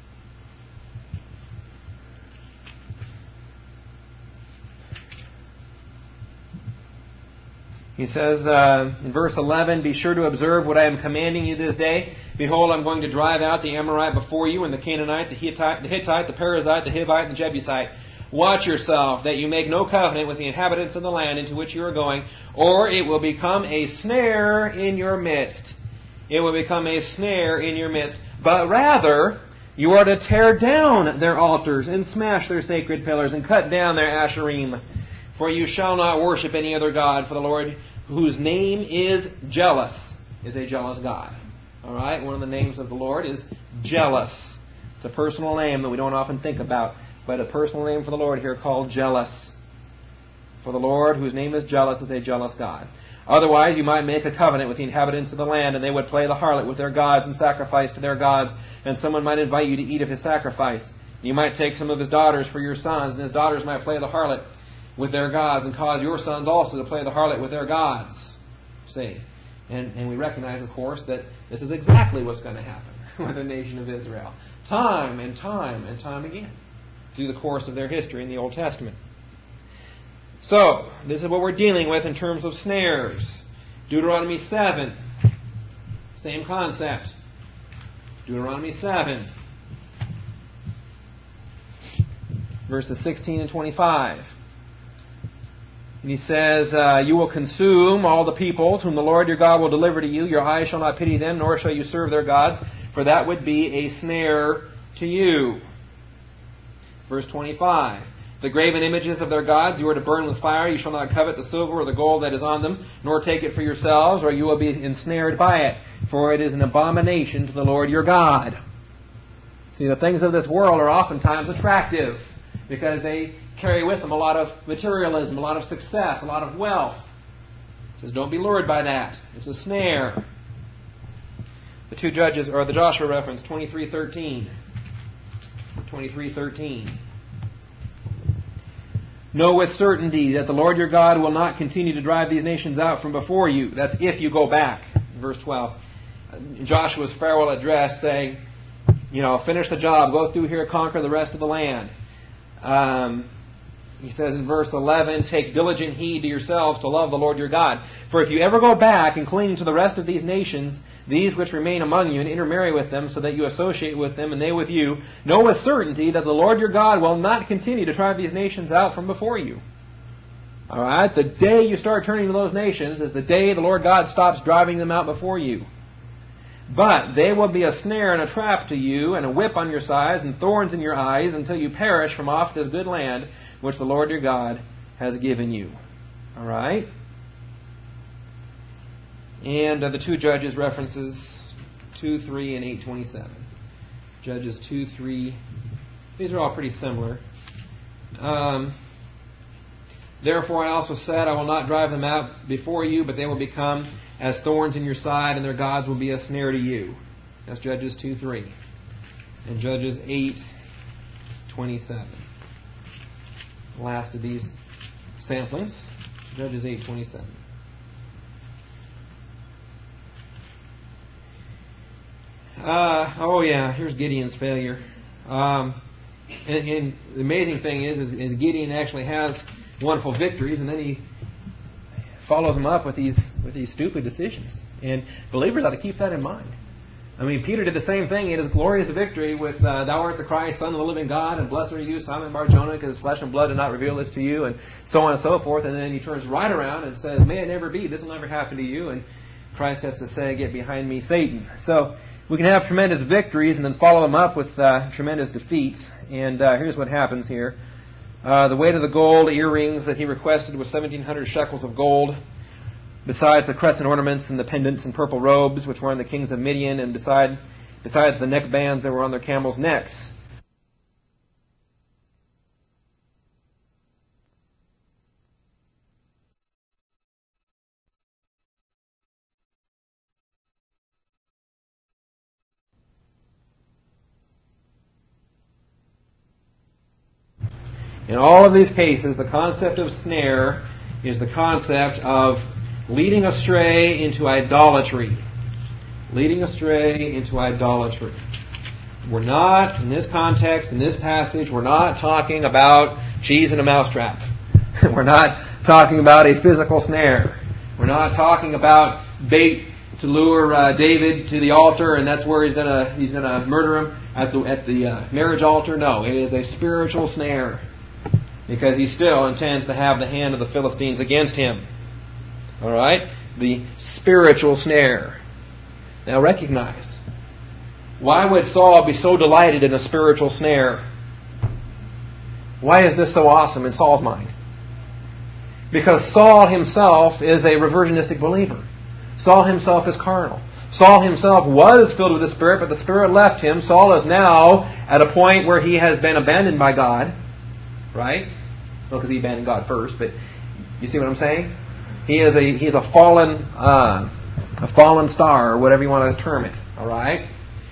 He says in verse 11, be sure to observe what I am commanding you this day. Behold, I'm going to drive out the Amorite before you, and the Canaanite, the Hittite, the Perizzite, the Hivite, and the Jebusite. Watch yourself, that you make no covenant with the inhabitants of the land into which you are going, or it will become a snare in your midst. It will become a snare in your midst. But rather, you are to tear down their altars, and smash their sacred pillars, and cut down their asherim. For you shall not worship any other God, for the Lord, whose name is jealous, is a jealous God. Alright, one of the names of the Lord is jealous. It's a personal name that we don't often think about, but a personal name for the Lord here called jealous. For the Lord, whose name is jealous, is a jealous God. Otherwise, you might make a covenant with the inhabitants of the land, and they would play the harlot with their gods and sacrifice to their gods, and someone might invite you to eat of his sacrifice. You might take some of his daughters for your sons, and his daughters might play the harlot with their gods, and cause your sons also to play the harlot with their gods. See? And we recognize, of course, that this is exactly what's going to happen with the nation of Israel. Time and time and time again. Through the course of their history in the Old Testament. So, this is what we're dealing with in terms of snares. Deuteronomy 7. Same concept. Deuteronomy 7. Verses 16 and 25. And he says, you will consume all the peoples whom the Lord your God will deliver to you. Your eyes shall not pity them, nor shall you serve their gods, for that would be a snare to you. Verse 25. The graven images of their gods you are to burn with fire. You shall not covet the silver or the gold that is on them, nor take it for yourselves, or you will be ensnared by it. For it is an abomination to the Lord your God. See, the things of this world are oftentimes attractive, because they carry with them a lot of materialism, a lot of success, a lot of wealth. It says, don't be lured by that. It's a snare. The two judges, or the Joshua reference, 23:13. 23:13. Know with certainty that the Lord your God will not continue to drive these nations out from before you. That's if you go back. Verse 12. Joshua's farewell address saying, finish the job, go through here, conquer the rest of the land. He says in verse 11, take diligent heed to yourselves to love the Lord your God. For if you ever go back and cling to the rest of these nations, these which remain among you, and intermarry with them, so that you associate with them and they with you, know with certainty that the Lord your God will not continue to drive these nations out from before you. Alright? The day you start turning to those nations is the day the Lord God stops driving them out before you. But they will be a snare and a trap to you, and a whip on your sides, and thorns in your eyes, until you perish from off this good land which the Lord your God has given you. Alright? And the two Judges references 2:3 and 8:27. Judges 2:3. These are all pretty similar. Therefore I also said, I will not drive them out before you, but they will become as thorns in your side, and their gods will be a snare to you. That's Judges 2:3. And Judges 8:27. Last of these samplings. Judges 8:27. Here's Gideon's failure. And the amazing thing is Gideon actually has wonderful victories, and then he follows them up with these stupid decisions. And believers ought to keep that in mind. I mean, Peter did the same thing in his glorious victory with Thou art the Christ, Son of the living God, and blessed are you, Simon Bar-Jonah, because flesh and blood did not reveal this to you, and so on and so forth. And then he turns right around and says, may it never be, this will never happen to you. And Christ has to say, get behind me, Satan. So we can have tremendous victories and then follow them up with tremendous defeats. And here's what happens here. The weight of the gold earrings that he requested was 1,700 shekels of gold, besides the crescent ornaments and the pendants and purple robes which were on the kings of Midian, and besides the neck bands that were on their camels' necks. In all of these cases, the concept of snare is the concept of leading astray into idolatry. Leading astray into idolatry. We're not, in this context, in this passage, we're not talking about cheese in a mousetrap. We're not talking about a physical snare. We're not talking about bait to lure David to the altar, and that's where he's gonna murder him at the marriage altar. No, it is a spiritual snare, because he still intends to have the hand of the Philistines against him. All right? The spiritual snare. Now recognize, why would Saul be so delighted in a spiritual snare? Why is this so awesome in Saul's mind? Because Saul himself is a reversionistic believer. Saul himself is carnal. Saul himself was filled with the Spirit, but the Spirit left him. Saul is now at a point where he has been abandoned by God. Right? Well, because he abandoned God first, but you see what I'm saying? He's a fallen star, or whatever you want to term it. All right?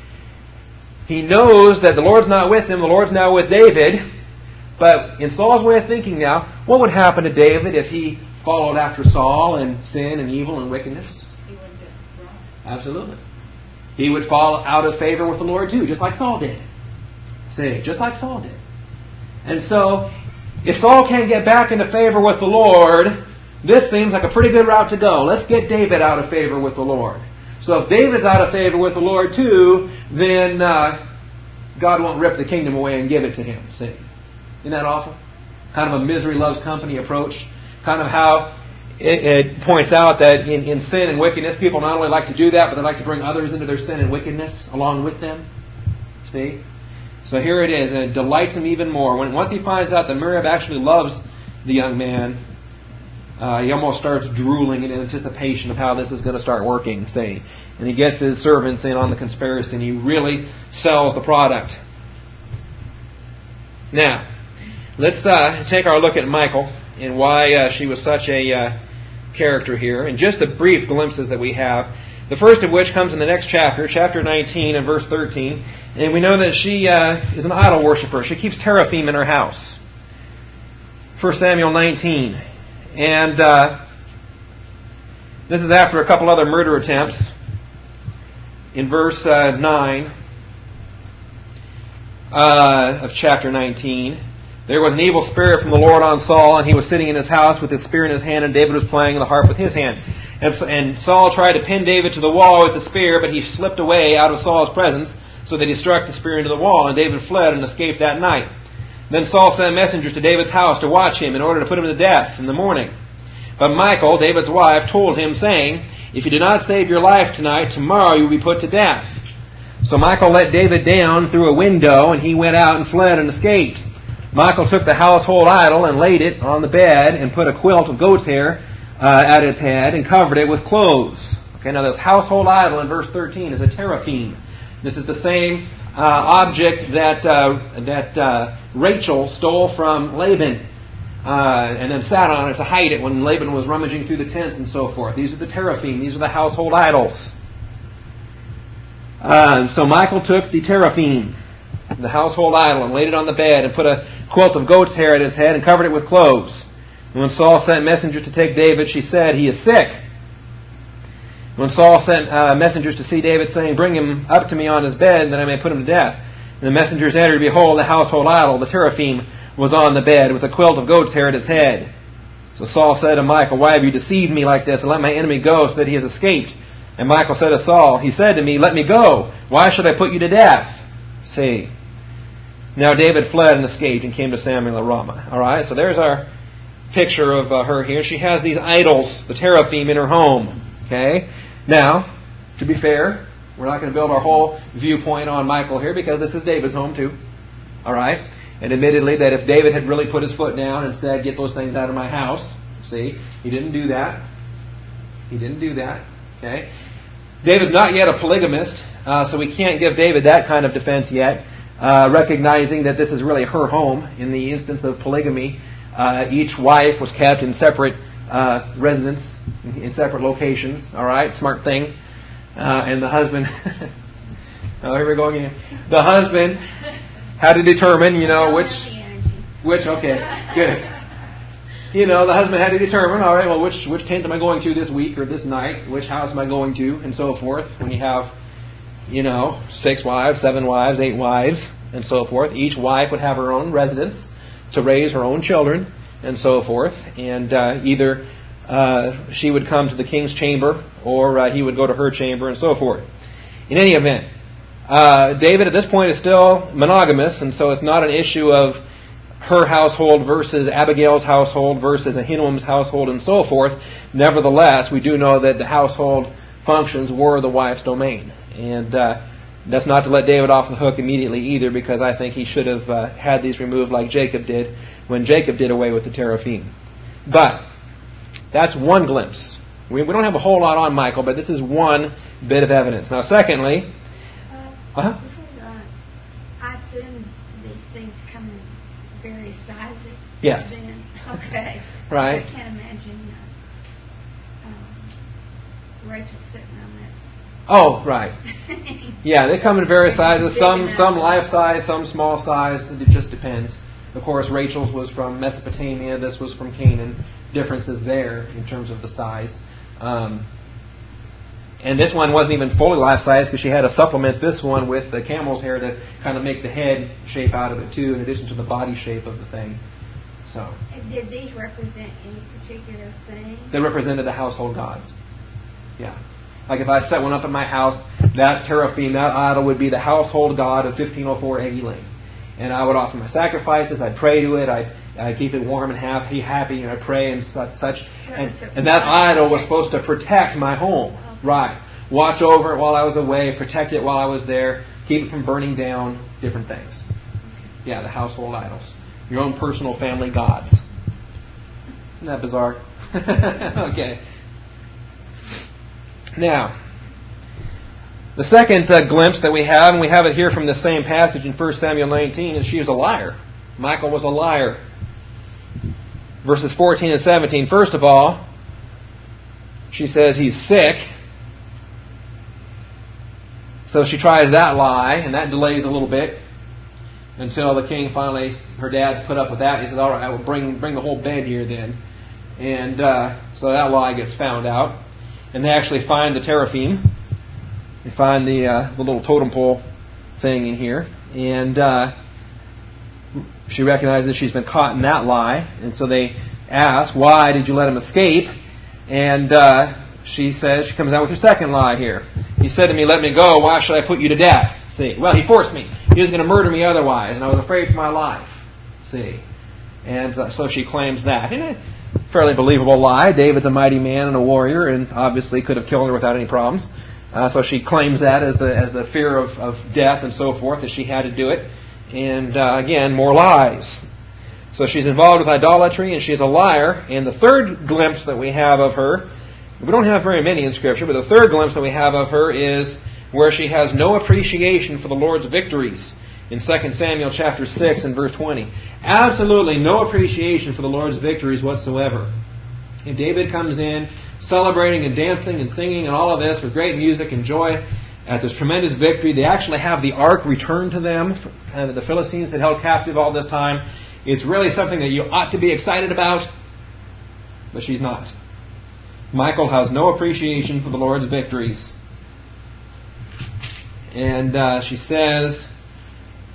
He knows that the Lord's not with him. The Lord's now with David. But in Saul's way of thinking now, what would happen to David if he followed after Saul in sin and evil and wickedness? He wouldn't do it wrong. Absolutely. He would fall out of favor with the Lord too, just like Saul did. See, just like Saul did. And so, if Saul can't get back into favor with the Lord, this seems like a pretty good route to go. Let's get David out of favor with the Lord. So if David's out of favor with the Lord too, then God won't rip the kingdom away and give it to him. See? Isn't that awful? Kind of a misery loves company approach. Kind of how it points out that in sin and wickedness, people not only like to do that, but they like to bring others into their sin and wickedness along with them. See? So here it is, and it delights him even more. Once he finds out that Meriab actually loves the young man, he almost starts drooling in anticipation of how this is going to start working, see? And he gets his servants in on the conspiracy, and he really sells the product. Now, let's take our look at Michal and why she was such a character here, and just the brief glimpses that we have. The first of which comes in the next chapter, chapter 19 and verse 13. And we know that she is an idol worshiper. She keeps teraphim in her house. 1 Samuel 19. And this is after a couple other murder attempts. In verse 9 of chapter 19. There was an evil spirit from the Lord on Saul, and he was sitting in his house with his spear in his hand, and David was playing the harp with his hand. And Saul tried to pin David to the wall with the spear, but he slipped away out of Saul's presence, so that he struck the spear into the wall, and David fled and escaped that night. Then Saul sent messengers to David's house to watch him in order to put him to death in the morning. But Michal, David's wife, told him, saying, "If you do not save your life tonight, tomorrow you will be put to death." So Michal let David down through a window, and he went out and fled and escaped. Michal took the household idol and laid it on the bed and put a quilt of goat's hair at its head and covered it with clothes. Okay, now this household idol in verse 13 is a teraphim. This is the same object that Rachel stole from Laban and then sat on it to hide it when Laban was rummaging through the tents and so forth. These are the teraphim. These are the household idols. So Michal took the teraphim, the household idol, and laid it on the bed and put a quilt of goat's hair at his head and covered it with clothes. And when Saul sent messengers to take David, she said, "He is sick." When Saul sent messengers to see David, saying, "Bring him up to me on his bed, that I may put him to death." And the messengers entered, behold, the household idol, the teraphim, was on the bed, with a quilt of goat's hair at its head. So Saul said to Michal, why have you deceived me like this, and let my enemy go, so that he has escaped? And Michal said to Saul, he said to me, let me go. Why should I put you to death? See. Now David fled and escaped and came to Samuel at Ramah. All right, so there's our picture of her here. She has these idols, the teraphim, in her home. Okay. Now, to be fair, we're not going to build our whole viewpoint on Michal here, because this is David's home too. All right. And admittedly, that if David had really put his foot down and said, get those things out of my house, see, he didn't do that. He didn't do that. Okay. David's not yet a polygamist, so we can't give David that kind of defense yet, recognizing that this is really her home. In the instance of polygamy, each wife was kept in separate residence, in separate locations. All right, smart thing. And the husband, oh, here we go again. The husband had to determine, which, okay, good. The husband had to determine, all right, well, which tent am I going to this week or this night? Which house am I going to? And so forth. When you have, 6 wives, 7 wives, 8 wives, and so forth. Each wife would have her own residence to raise her own children, and so forth. And either she would come to the king's chamber, or he would go to her chamber, and so forth. In any event, David at this point is still monogamous, and so it's not an issue of her household versus Abigail's household versus Ahinoam's household, and so forth. Nevertheless, we do know that the household functions were the wife's domain. And that's not to let David off the hook immediately either, because I think he should have had these removed like Jacob did when Jacob did away with the teraphim. But that's one glimpse. We don't have a whole lot on Michal, but this is one bit of evidence. Now, secondly, I assume these things come in various sizes. Yes. Then, okay. Right. I can't imagine Rachel sitting on that. Oh, right. Yeah, they come in various sizes. Some life size, some small size. It just depends. Of course, Rachel's was from Mesopotamia. This was from Canaan. Differences there in terms of the size. And this one wasn't even fully life-size, because she had to supplement this one with the camel's hair to kind of make the head shape out of it too, in addition to the body shape of the thing. So. Did these represent any particular thing? They represented the household gods. Yeah. Like if I set one up in my house, that teraphim, that idol, would be the household god of 1504 Aggie Lane. And I would offer my sacrifices, I'd pray to it, I'd keep it warm and happy, and I'd pray and such. And that idol was supposed to protect my home. Right. Watch over it while I was away, protect it while I was there, keep it from burning down, different things. Yeah, the household idols. Your own personal family gods. Isn't that bizarre? Okay. Now, the second glimpse that we have, and we have it here from the same passage in 1 Samuel 19, is she was a liar. Michal was a liar. Verses 14 and 17. First of all, she says he's sick. So she tries that lie, and that delays a little bit until the king finally, her dad's put up with that. He says, all right, I will bring the whole bed here then. And so that lie gets found out. And they actually find the teraphim. They find the little totem pole thing in here. And she recognizes she's been caught in that lie. And so they ask, why did you let him escape? And she says, she comes out with her second lie here. He said to me, let me go. Why should I put you to death? See, well, he forced me. He was going to murder me otherwise, and I was afraid for my life. See, and so she claims that. And a fairly believable lie. David's a mighty man and a warrior, and obviously could have killed her without any problems. So she claims that as the fear of death and so forth, that she had to do it. And again, more lies. So she's involved with idolatry, and she's a liar. And the third glimpse that we have of her, we don't have very many in Scripture, but the third glimpse that we have of her is where she has no appreciation for the Lord's victories. In 2 Samuel chapter 6 and verse 20. Absolutely no appreciation for the Lord's victories whatsoever. And David comes in celebrating and dancing and singing and all of this with great music and joy at this tremendous victory. They actually have the ark returned to them, and the Philistines had held captive all this time. It's really something that you ought to be excited about, but she's not. Michal has no appreciation for the Lord's victories. And she says,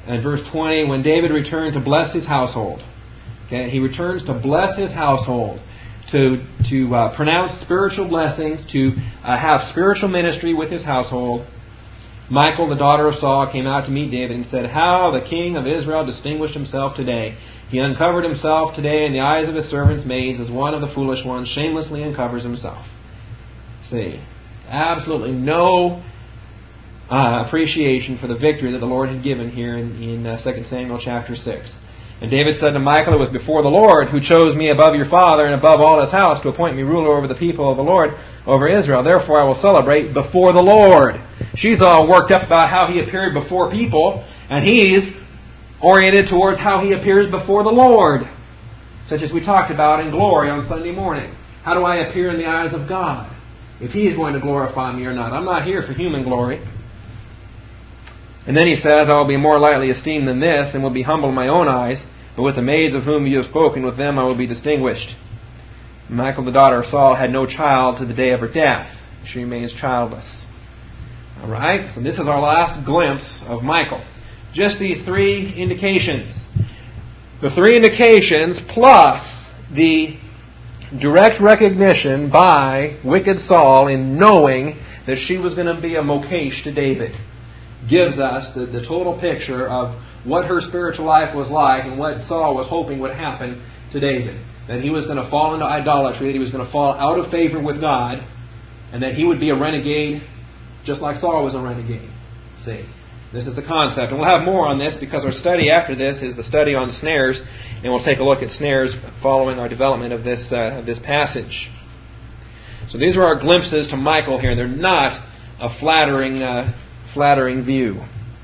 And verse 20, when David returned to bless his household. Okay, he returns to bless his household, to pronounce spiritual blessings, to have spiritual ministry with his household. Michal, the daughter of Saul, came out to meet David and said, "How the king of Israel distinguished himself today. He uncovered himself today in the eyes of his servants' maids as one of the foolish ones shamelessly uncovers himself." See, absolutely no appreciation for the victory that the Lord had given here in 2 Samuel chapter 6. And David said to Michal, "It was before the Lord who chose me above your father and above all his house to appoint me ruler over the people of the Lord, over Israel. Therefore I will celebrate before the Lord." She's all worked up about how he appeared before people, and he's oriented towards how he appears before the Lord, such as we talked about in glory on Sunday morning. How do I appear in the eyes of God? If He is going to glorify me or not. I'm not here for human glory. And then he says, "I will be more lightly esteemed than this, and will be humble in my own eyes. But with the maids of whom you have spoken, with them I will be distinguished." Michal, the daughter of Saul, had no child to the day of her death. She remains childless. All right, so this is our last glimpse of Michal. Just these three indications. The three indications plus the direct recognition by wicked Saul in knowing that she was going to be a Mokesh to David gives us the total picture of what her spiritual life was like and what Saul was hoping would happen to David. That he was going to fall into idolatry, that he was going to fall out of favor with God, and that he would be a renegade just like Saul was a renegade. See, this is the concept. And we'll have more on this because our study after this is the study on snares, and we'll take a look at snares following our development of this passage. So these are our glimpses to Michal here. They're not a flattering view.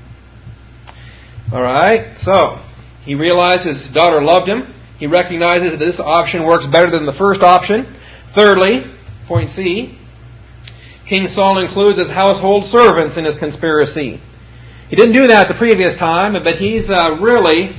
All right, so he realized his daughter loved him. He recognizes that this option works better than the first option. Thirdly, point C, King Saul includes his household servants in his conspiracy. He didn't do that the previous time, but he's really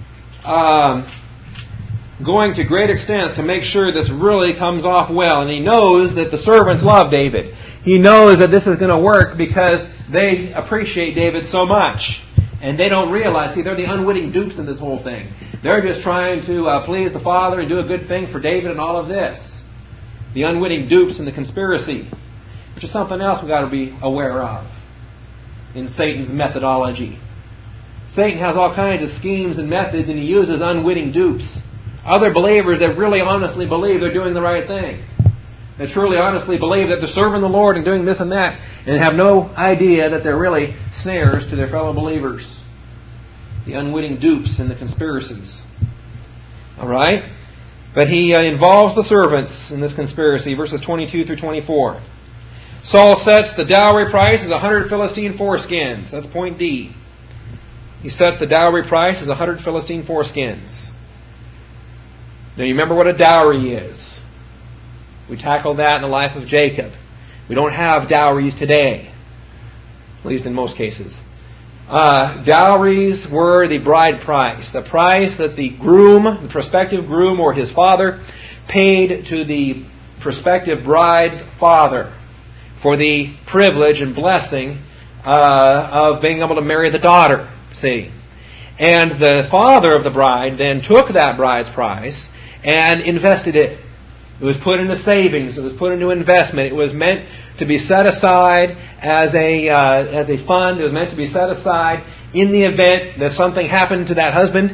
going to great extents to make sure this really comes off well. And he knows that the servants love David. He knows that this is going to work because they appreciate David so much. And they don't realize, see, they're the unwitting dupes in this whole thing. They're just trying to please the Father and do a good thing for David and all of this. The unwitting dupes in the conspiracy, which is something else we've got to be aware of in Satan's methodology. Satan has all kinds of schemes and methods, and he uses unwitting dupes. Other believers that really honestly believe they're doing the right thing. They truly honestly believe that they're serving the Lord and doing this and that, and have no idea that they're really snares to their fellow believers. The unwitting dupes in the conspiracies. All right? But he involves the servants in this conspiracy, verses 22 through 24. Saul sets the dowry price as 100 Philistine foreskins. That's point D. He sets the dowry price as 100 Philistine foreskins. Now you remember what a dowry is. We tackled that in the life of Jacob. We don't have dowries today, at least in most cases. Dowries were the bride price, the price that the groom, the prospective groom or his father, paid to the prospective bride's father for the privilege and blessing of being able to marry the daughter. See, and the father of the bride then took that bride's price and invested it. It was put into savings. It was put into investment. It was meant to be set aside as a fund. It was meant to be set aside in the event that something happened to that husband.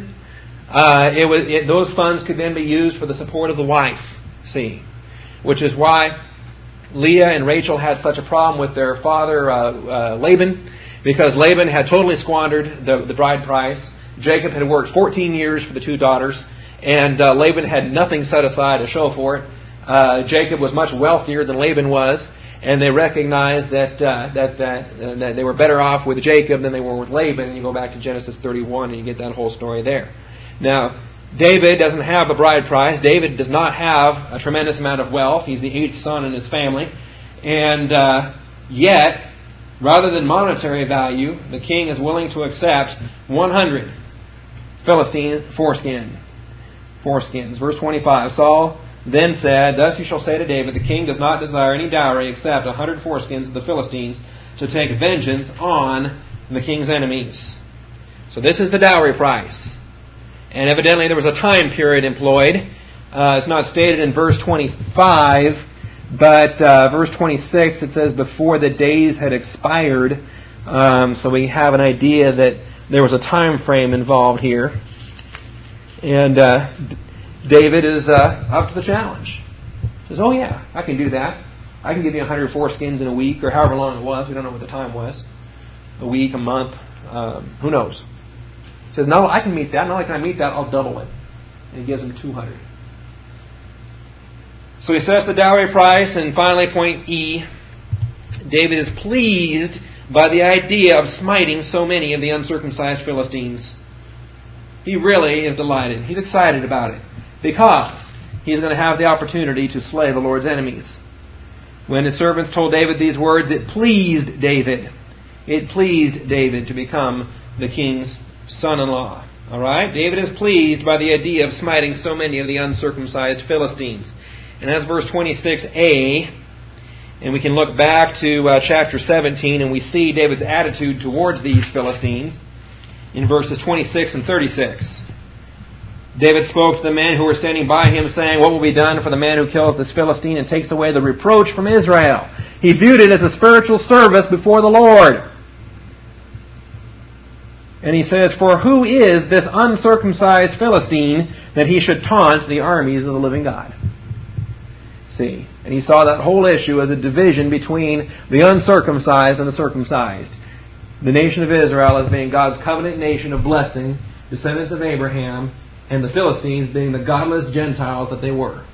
Those funds could then be used for the support of the wife. See, which is why Leah and Rachel had such a problem with their father Laban, because Laban had totally squandered the bride price. Jacob had worked 14 years for the two daughters, and Laban had nothing set aside to show for it. Jacob was much wealthier than Laban was, and they recognized that they were better off with Jacob than they were with Laban. And you go back to Genesis 31 and you get that whole story there. Now, David doesn't have the bride price. David does not have a tremendous amount of wealth. He's the 8th son in his family. And yet, rather than monetary value, the king is willing to accept 100 Philistine foreskins. Verse 25, Saul then said, "Thus you shall say to David, the king does not desire any dowry except 100 foreskins of the Philistines to take vengeance on the king's enemies." So this is the dowry price. And evidently there was a time period employed. It's not stated in verse 25, but verse 26 it says before the days had expired. So we have an idea that there was a time frame involved here. And David is up to the challenge. He says, oh yeah, I can do that. I can give you 100 foreskins in a week, or however long it was. We don't know what the time was. A week, a month, who knows. He says, no, I can meet that. Not only can I meet that, I'll double it. And he gives him 200. So he sets the dowry price, and finally, point E, David is pleased by the idea of smiting so many of the uncircumcised Philistines. He really is delighted. He's excited about it because he's going to have the opportunity to slay the Lord's enemies. When his servants told David these words, it pleased David. It pleased David to become the king's son-in-law. All right? David is pleased by the idea of smiting so many of the uncircumcised Philistines. And that's verse 26a. And we can look back to chapter 17 and we see David's attitude towards these Philistines in verses 26 and 36. David spoke to the men who were standing by him, saying, what will be done for the man who kills this Philistine and takes away the reproach from Israel? He viewed it as a spiritual service before the Lord. And he says, for who is this uncircumcised Philistine that he should taunt the armies of the living God? See, and he saw that whole issue as a division between the uncircumcised and the circumcised. The nation of Israel as being God's covenant nation of blessing, descendants of Abraham, and the Philistines being the godless Gentiles that they were.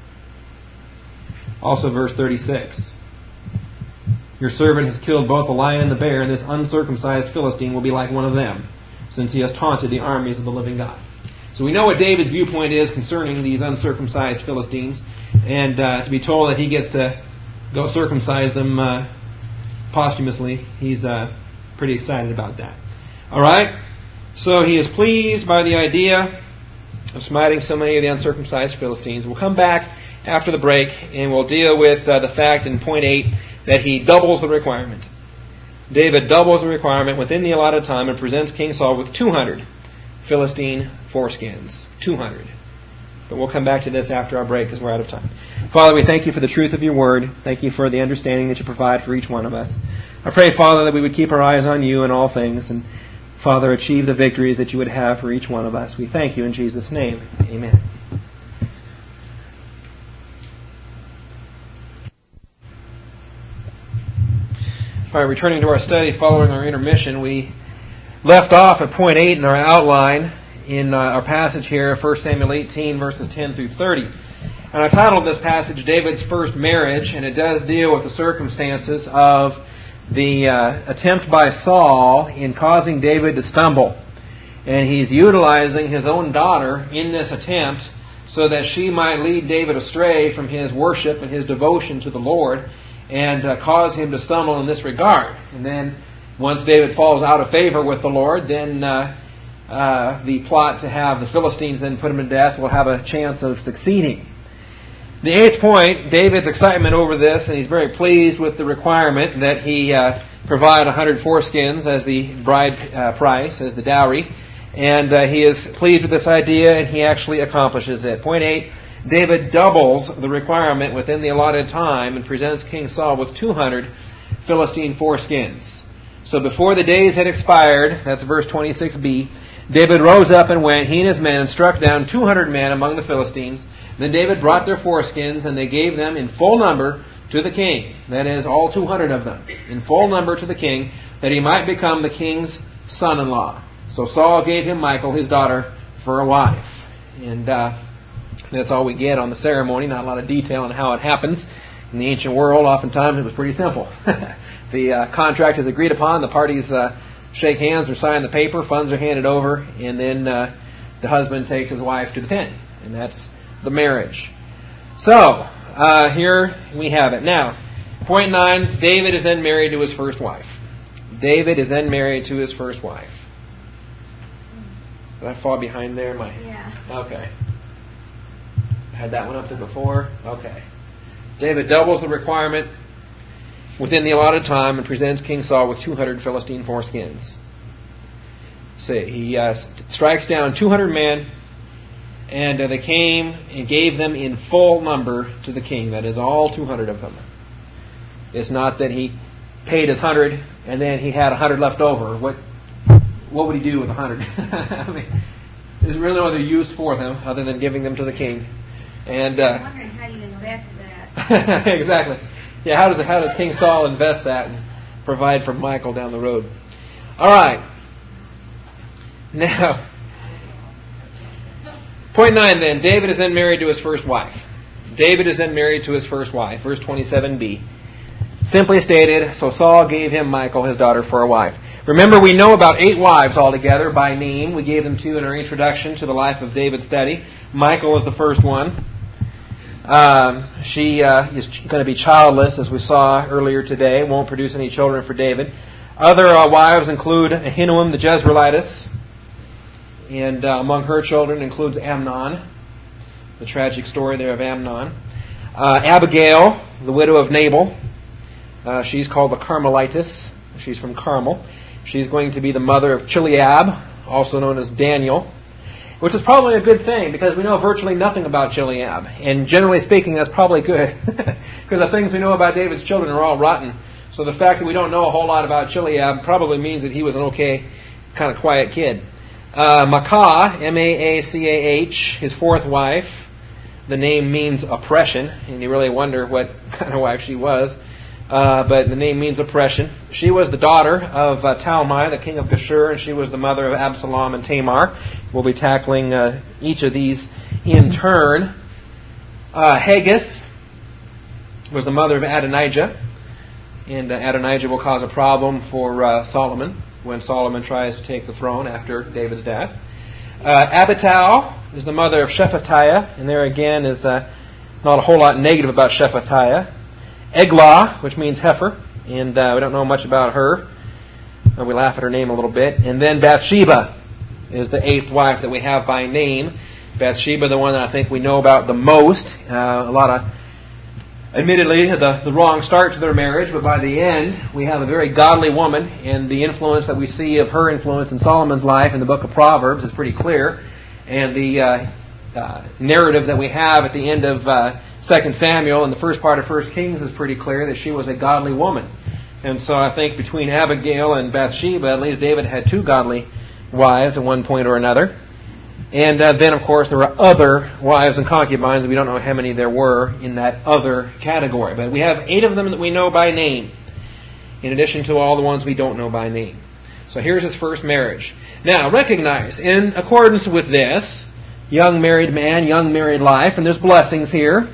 Also verse 36. Your servant has killed both the lion and the bear, and this uncircumcised Philistine will be like one of them, since he has taunted the armies of the living God. So we know what David's viewpoint is concerning these uncircumcised Philistines, and to be told that he gets to go circumcise them posthumously, he's pretty excited about that. All right? So he is pleased by the idea of smiting so many of the uncircumcised Philistines. We'll come back after the break, and we'll deal with the fact in point 8 that he doubles the requirement. David doubles the requirement within the allotted time and presents King Saul with 200 Philistine foreskins. 200. But we'll come back to this after our break because we're out of time. Father, we thank you for the truth of your word. Thank you for the understanding that you provide for each one of us. I pray, Father, that we would keep our eyes on you in all things and, Father, achieve the victories that you would have for each one of us. We thank you in Jesus' name. Amen. All right, returning to our study following our intermission, we left off at point 8 in our outline in our passage here, 1 Samuel 18, verses 10 through 30. And I titled this passage, David's First Marriage, and it does deal with the circumstances of the attempt by Saul in causing David to stumble. And he's utilizing his own daughter in this attempt so that she might lead David astray from his worship and his devotion to the Lord and cause him to stumble in this regard. And then once David falls out of favor with the Lord, then the plot to have the Philistines then put him to death will have a chance of succeeding. The 8th point, David's excitement over this, and he's very pleased with the requirement that he provide 100 foreskins as the bride price, as the dowry. And he is pleased with this idea, and he actually accomplishes it. Point 8, David doubles the requirement within the allotted time and presents King Saul with 200 Philistine foreskins. So before the days had expired, that's verse 26b, David rose up and went, he and his men, and struck down 200 men among the Philistines. Then David brought their foreskins, and they gave them in full number to the king. That is, all 200 of them, in full number to the king, that he might become the king's son-in-law. So Saul gave him Michal, his daughter, for a wife. And that's all we get on the ceremony, not a lot of detail on how it happens. In the ancient world, oftentimes it was pretty simple. The contract is agreed upon, the parties shake hands or sign the paper, funds are handed over, and then the husband takes his wife to the tent. And that's the marriage. So, here we have it. Now, point 9, David is then married to his first wife. David is then married to his first wife. Did I fall behind there? Yeah. Okay. Had that one up to before? Okay. David doubles the requirement within the allotted time and presents King Saul with 200 Philistine foreskins. See, he strikes down 200 men, and they came and gave them in full number to the king. That is, all 200 of them. It's not that he paid his 100 and then he had 100 left over. What would he do with 100? I mean, there's really no other use for them other than giving them to the king. And I'm wondering how you invest that. exactly. Yeah, how does King Saul invest that and provide for Michal down the road? All right. Now, point 9 then. David is then married to his first wife. David is then married to his first wife. Verse 27b. Simply stated, so Saul gave him Michal, his daughter, for a wife. Remember, we know about 8 wives altogether by name. We gave them 2 in our introduction to the life of David study. Michal was the first one. She is going to be childless, as we saw earlier today. Won't produce any children for David. Other wives include Ahinoam the Jezreelitess. And among her children includes Amnon, the tragic story there of Amnon. Abigail, the widow of Nabal. She's called the Carmelitess. She's from Carmel. She's going to be the mother of Chileab, also known as Daniel, which is probably a good thing because we know virtually nothing about Chileab. And generally speaking, that's probably good because the things we know about David's children are all rotten. So the fact that we don't know a whole lot about Chileab probably means that he was an okay, kind of quiet kid. Maacah, M-A-A-C-A-H, his fourth wife. The name means oppression, and you really wonder what kind of wife she was. But the name means oppression. She was the daughter of Talmai, the king of Geshur, and she was the mother of Absalom and Tamar. We'll be tackling each of these in turn. Haggith was the mother of Adonijah, and Adonijah will cause a problem for Solomon when Solomon tries to take the throne after David's death. Abital is the mother of Shephatiah, and there again is not a whole lot negative about Shephatiah. Eglah, which means heifer, and we don't know much about her. We laugh at her name a little bit. And then Bathsheba is the 8th wife that we have by name. Bathsheba, the one that I think we know about the most. Admittedly, the wrong start to their marriage, but by the end, we have a very godly woman, and the influence that we see of her influence in Solomon's life in the book of Proverbs is pretty clear. And the narrative that we have at the end of 2 Samuel and the first part of 1 Kings is pretty clear that she was a godly woman. And so I think between Abigail and Bathsheba, at least David had 2 godly wives at one point or another. And then, of course, there were other wives and concubines. We don't know how many there were in that other category. But we have 8 of them that we know by name, in addition to all the ones we don't know by name. So here's his first marriage. Now, recognize, in accordance with this, young married man, young married life, and there's blessings here.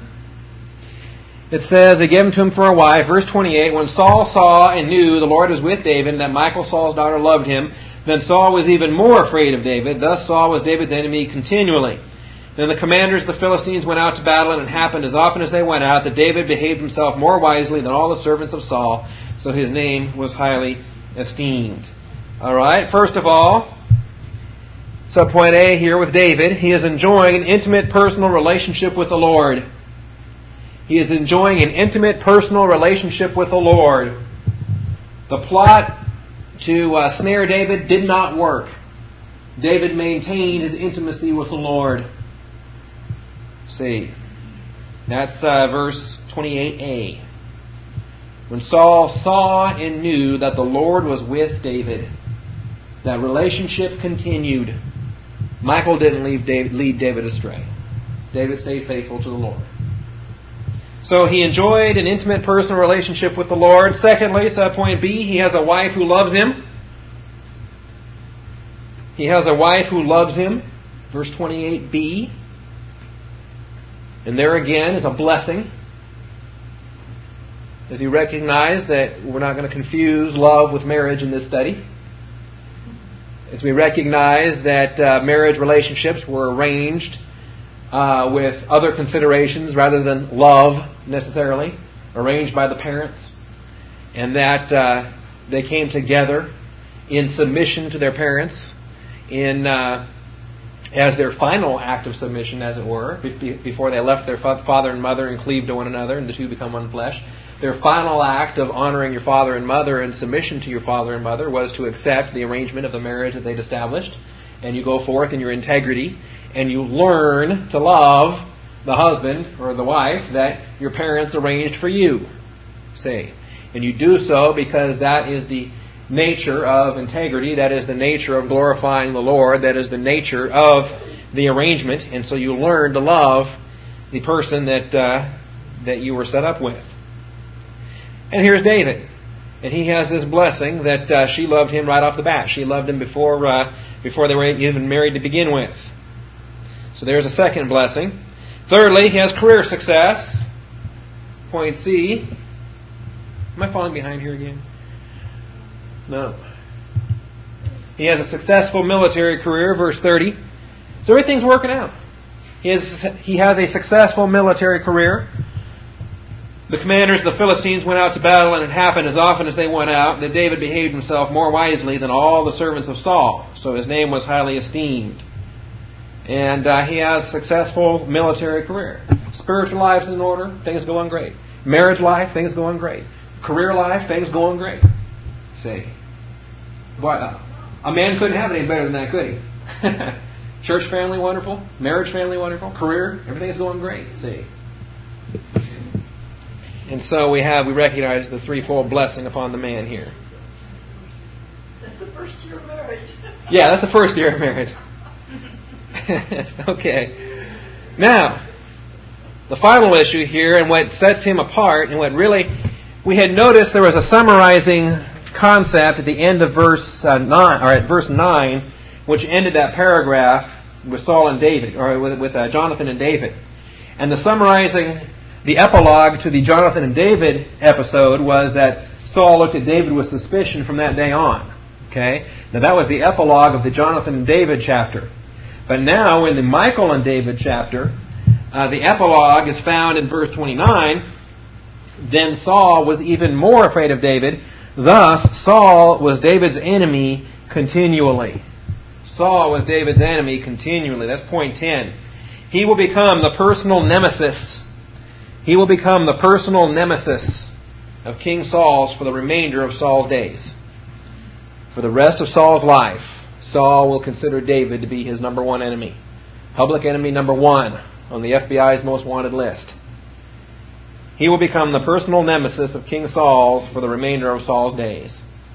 It says, they gave him to him for a wife. Verse 28, when Saul saw and knew the Lord was with David, and that Michal, Saul's daughter, loved him, then Saul was even more afraid of David. Thus Saul was David's enemy continually. Then the commanders of the Philistines went out to battle, and it happened as often as they went out that David behaved himself more wisely than all the servants of Saul, so his name was highly esteemed. All right, first of all, subpoint A here with David, he is enjoying an intimate personal relationship with the Lord. He is enjoying an intimate personal relationship with the Lord. The plot to snare David did not work. David maintained his intimacy with the Lord. See, that's verse 28a. When Saul saw and knew that the Lord was with David, that relationship continued. Michal didn't lead David astray. David stayed faithful to the Lord. So he enjoyed an intimate personal relationship with the Lord. Secondly, subpoint B, he has a wife who loves him. He has a wife who loves him. Verse 28b. And there again is a blessing. As he recognized that we're not going to confuse love with marriage in this study. As we recognize that marriage relationships were arranged with other considerations rather than love necessarily, arranged by the parents, and that they came together in submission to their parents, in as their final act of submission, as it were, before they left their father and mother and cleaved to one another, and the two become one flesh. their final act of honoring your father and mother and submission to your father and mother was to accept the arrangement of the marriage that they'd established. And you go forth in your integrity and you learn to love the husband or the wife that your parents arranged for you, say. And you do so because that is the nature of integrity, that is the nature of glorifying the Lord, that is the nature of the arrangement. And so you learn to love the person that you were set up with. And here's David. And he has this blessing that she loved him right off the bat. She loved him before they were even married to begin with. So there's a second blessing. Thirdly, he has career success. Point C. Am I falling behind here again? No. He has a successful military career, verse 30. So everything's working out. He has a successful military career. The commanders of the Philistines went out to battle, and it happened as often as they went out that David behaved himself more wisely than all the servants of Saul. So his name was highly esteemed. And he has a successful military career. Spiritual life's in order, things going great. Marriage life, things going great. Career life, things going great. See? Boy, a man couldn't have it any better than that, could he? Church family, wonderful. Marriage family, wonderful. Career, everything's going great. See? And so we recognize the threefold blessing upon the man here. That's the first year of marriage. Yeah, that's the first year of marriage. Okay. Now, the final issue here and what sets him apart and what really... We had noticed there was a summarizing concept at the end of verse 9, or at verse 9, which ended that paragraph with Saul and David, or with Jonathan and David. And the epilogue to the Jonathan and David episode was that Saul looked at David with suspicion from that day on. Okay? Now that was the epilogue of the Jonathan and David chapter. But now in the Michal and David chapter, the epilogue is found in verse 29. Then Saul was even more afraid of David. Thus Saul was David's enemy continually. Saul was David's enemy continually. That's point 10. He will become the personal nemesis. He will become the personal nemesis of King Saul's for the remainder of Saul's days. For the rest of Saul's life, Saul will consider David to be his number one enemy. Public enemy number one on the FBI's most wanted list. He will become the personal nemesis of King Saul's for the remainder of Saul's days.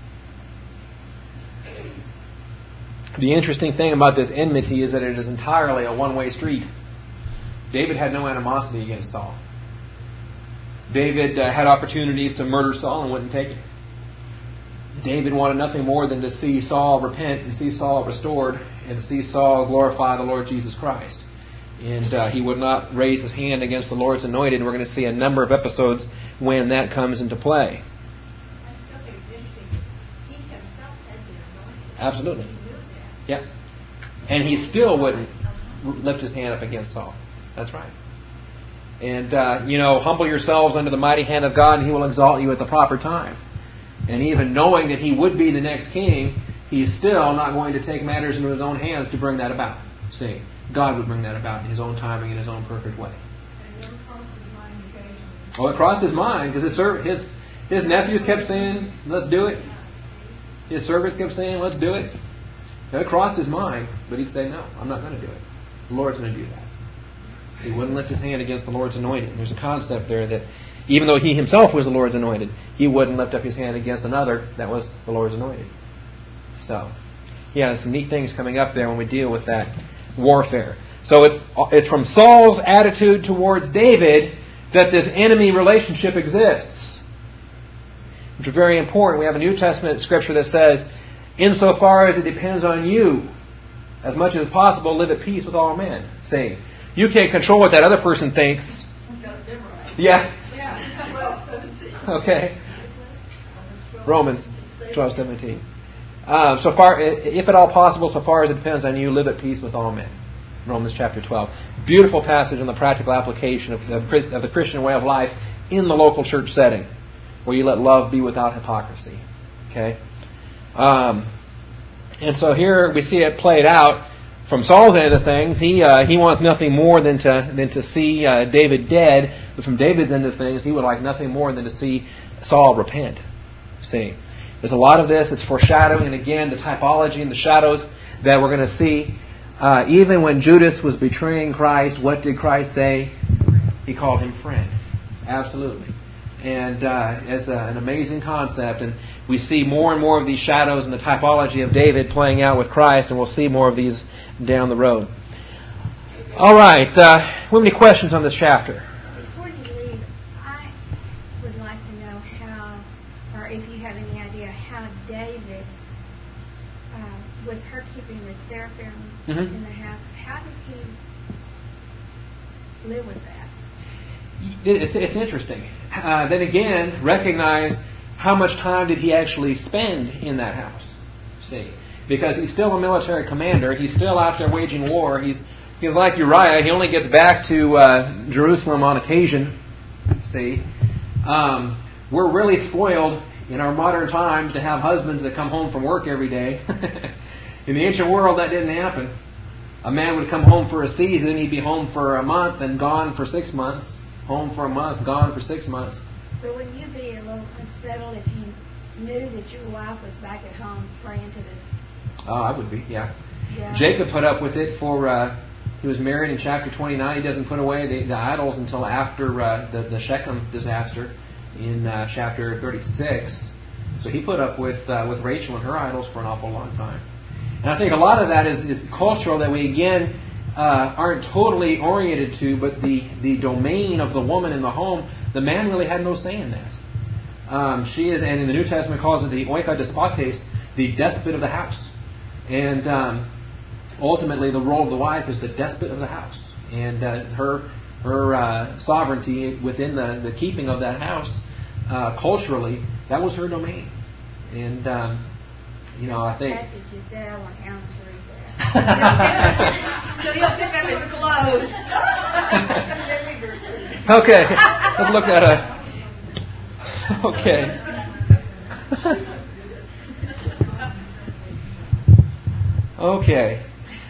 The interesting thing about this enmity is that it is entirely a one-way street. David had no animosity against Saul. David had opportunities to murder Saul and wouldn't take it. David wanted nothing more than to see Saul repent and see Saul restored and see Saul glorify the Lord Jesus Christ. And he would not raise his hand against the Lord's anointed. And we're going to see a number of episodes when that comes into play. Absolutely. Yeah. And he still wouldn't lift his hand up against Saul. That's right. And, humble yourselves under the mighty hand of God and He will exalt you at the proper time. And even knowing that he would be the next king, he's still not going to take matters into his own hands to bring that about. See, God would bring that about in His own timing, in His own perfect way. Well, it crossed his mind because his nephews kept saying, let's do it. His servants kept saying, let's do it. It crossed his mind, but he'd say, no, I'm not going to do it. The Lord's going to do that. He wouldn't lift his hand against the Lord's anointed. There's a concept there that even though he himself was the Lord's anointed, he wouldn't lift up his hand against another that was the Lord's anointed. So, yeah, some neat things coming up there when we deal with that warfare. So it's from Saul's attitude towards David that this enemy relationship exists, which is very important. We have a New Testament scripture that says, insofar as it depends on you, as much as possible, live at peace with all men. Saying, you can't control what that other person thinks. Yeah. Okay. Romans 12:17. So far, if at all possible, so far as it depends on you, live at peace with all men. Romans chapter 12. Beautiful passage on the practical application of the Christian way of life in the local church setting, where you let love be without hypocrisy. Okay. And so here we see it played out from Saul's end of things, he wants nothing more than to see David dead. But from David's end of things, he would like nothing more than to see Saul repent. See, there's a lot of this that's foreshadowing, and again, the typology and the shadows that we're going to see. Even when Judas was betraying Christ, what did Christ say? He called him friend. Absolutely. And as an amazing concept, and we see more and more of these shadows and the typology of David playing out with Christ, and we'll see more of these down the road. All right. We have any questions on this chapter? Before you leave, I would like to know how, or if you have any idea, how David, with her keeping the seraphim in the house, how did he live with that? It's interesting. Then again, recognize how much time did he actually spend in that house. See, because he's still a military commander. He's still out there waging war. He's like Uriah. He only gets back to Jerusalem on occasion. See, we're really spoiled in our modern times to have husbands that come home from work every day. In the ancient world, that didn't happen. A man would come home for a season. He'd be home for a month and gone for 6 months. Home for a month, gone for 6 months. But would you be a little unsettled if you knew that your wife was back at home praying to this? Oh, I would be, yeah. Jacob put up with it for, he was married in chapter 29. He doesn't put away the idols until after the Shechem disaster in chapter 36. So he put up with Rachel and her idols for an awful long time. And I think a lot of that is cultural, that we, again, aren't totally oriented to, but the domain of the woman in the home, the man really had no say in that. She is, and in the New Testament calls it the oika despotes, the despot of the house. And ultimately the role of the wife is the despot of the house. And her sovereignty within the keeping of that house, culturally, that was her domain. And, I think... That's Giselle and Aaron Teresa. So he'll pick up his clothes. Okay, let's look at okay. Okay.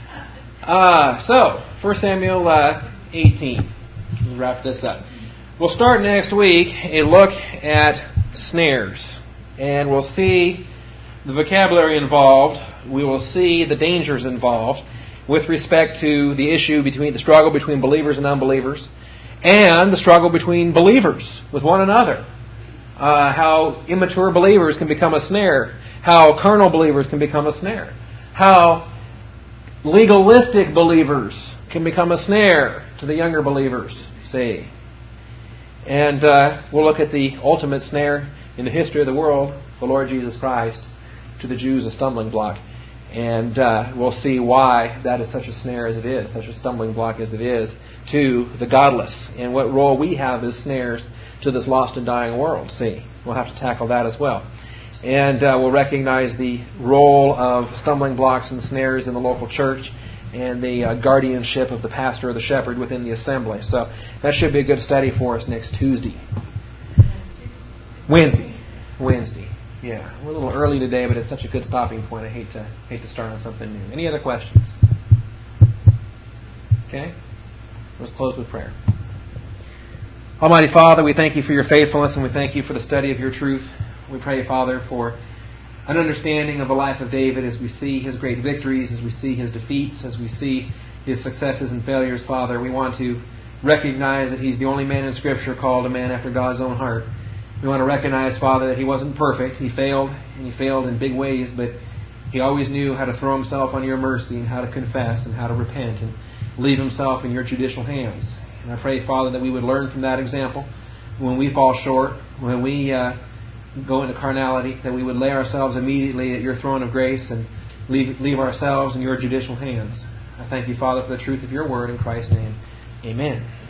So, 1 Samuel 18. We'll wrap this up. We'll start next week a look at snares. And we'll see the vocabulary involved. We will see the dangers involved with respect to the issue between the struggle between believers and unbelievers, and the struggle between believers with one another. How immature believers can become a snare. How carnal believers can become a snare. How legalistic believers can become a snare to the younger believers. See. And we'll look at the ultimate snare in the history of the world, the Lord Jesus Christ, to the Jews a stumbling block. And we'll see why that is such a snare as it is, such a stumbling block as it is to the godless, and what role we have as snares to this lost and dying world. See, we'll have to tackle that as well. And we'll recognize the role of stumbling blocks and snares in the local church, and the guardianship of the pastor or the shepherd within the assembly. So that should be a good study for us next Tuesday. Wednesday. Yeah, we're a little early today, but it's such a good stopping point. I hate to start on something new. Any other questions? Okay, let's close with prayer. Almighty Father, we thank you for your faithfulness, and we thank you for the study of your truth. We pray, Father, for an understanding of the life of David as we see his great victories, as we see his defeats, as we see his successes and failures, Father. We want to recognize that he's the only man in Scripture called a man after God's own heart. We want to recognize, Father, that he wasn't perfect. He failed, and he failed in big ways, but he always knew how to throw himself on your mercy and how to confess and how to repent and leave himself in your judicial hands. And I pray, Father, that we would learn from that example when we fall short, when we go into carnality, that we would lay ourselves immediately at your throne of grace and leave ourselves in your judicial hands. I thank you, Father, for the truth of your word in Christ's name. Amen.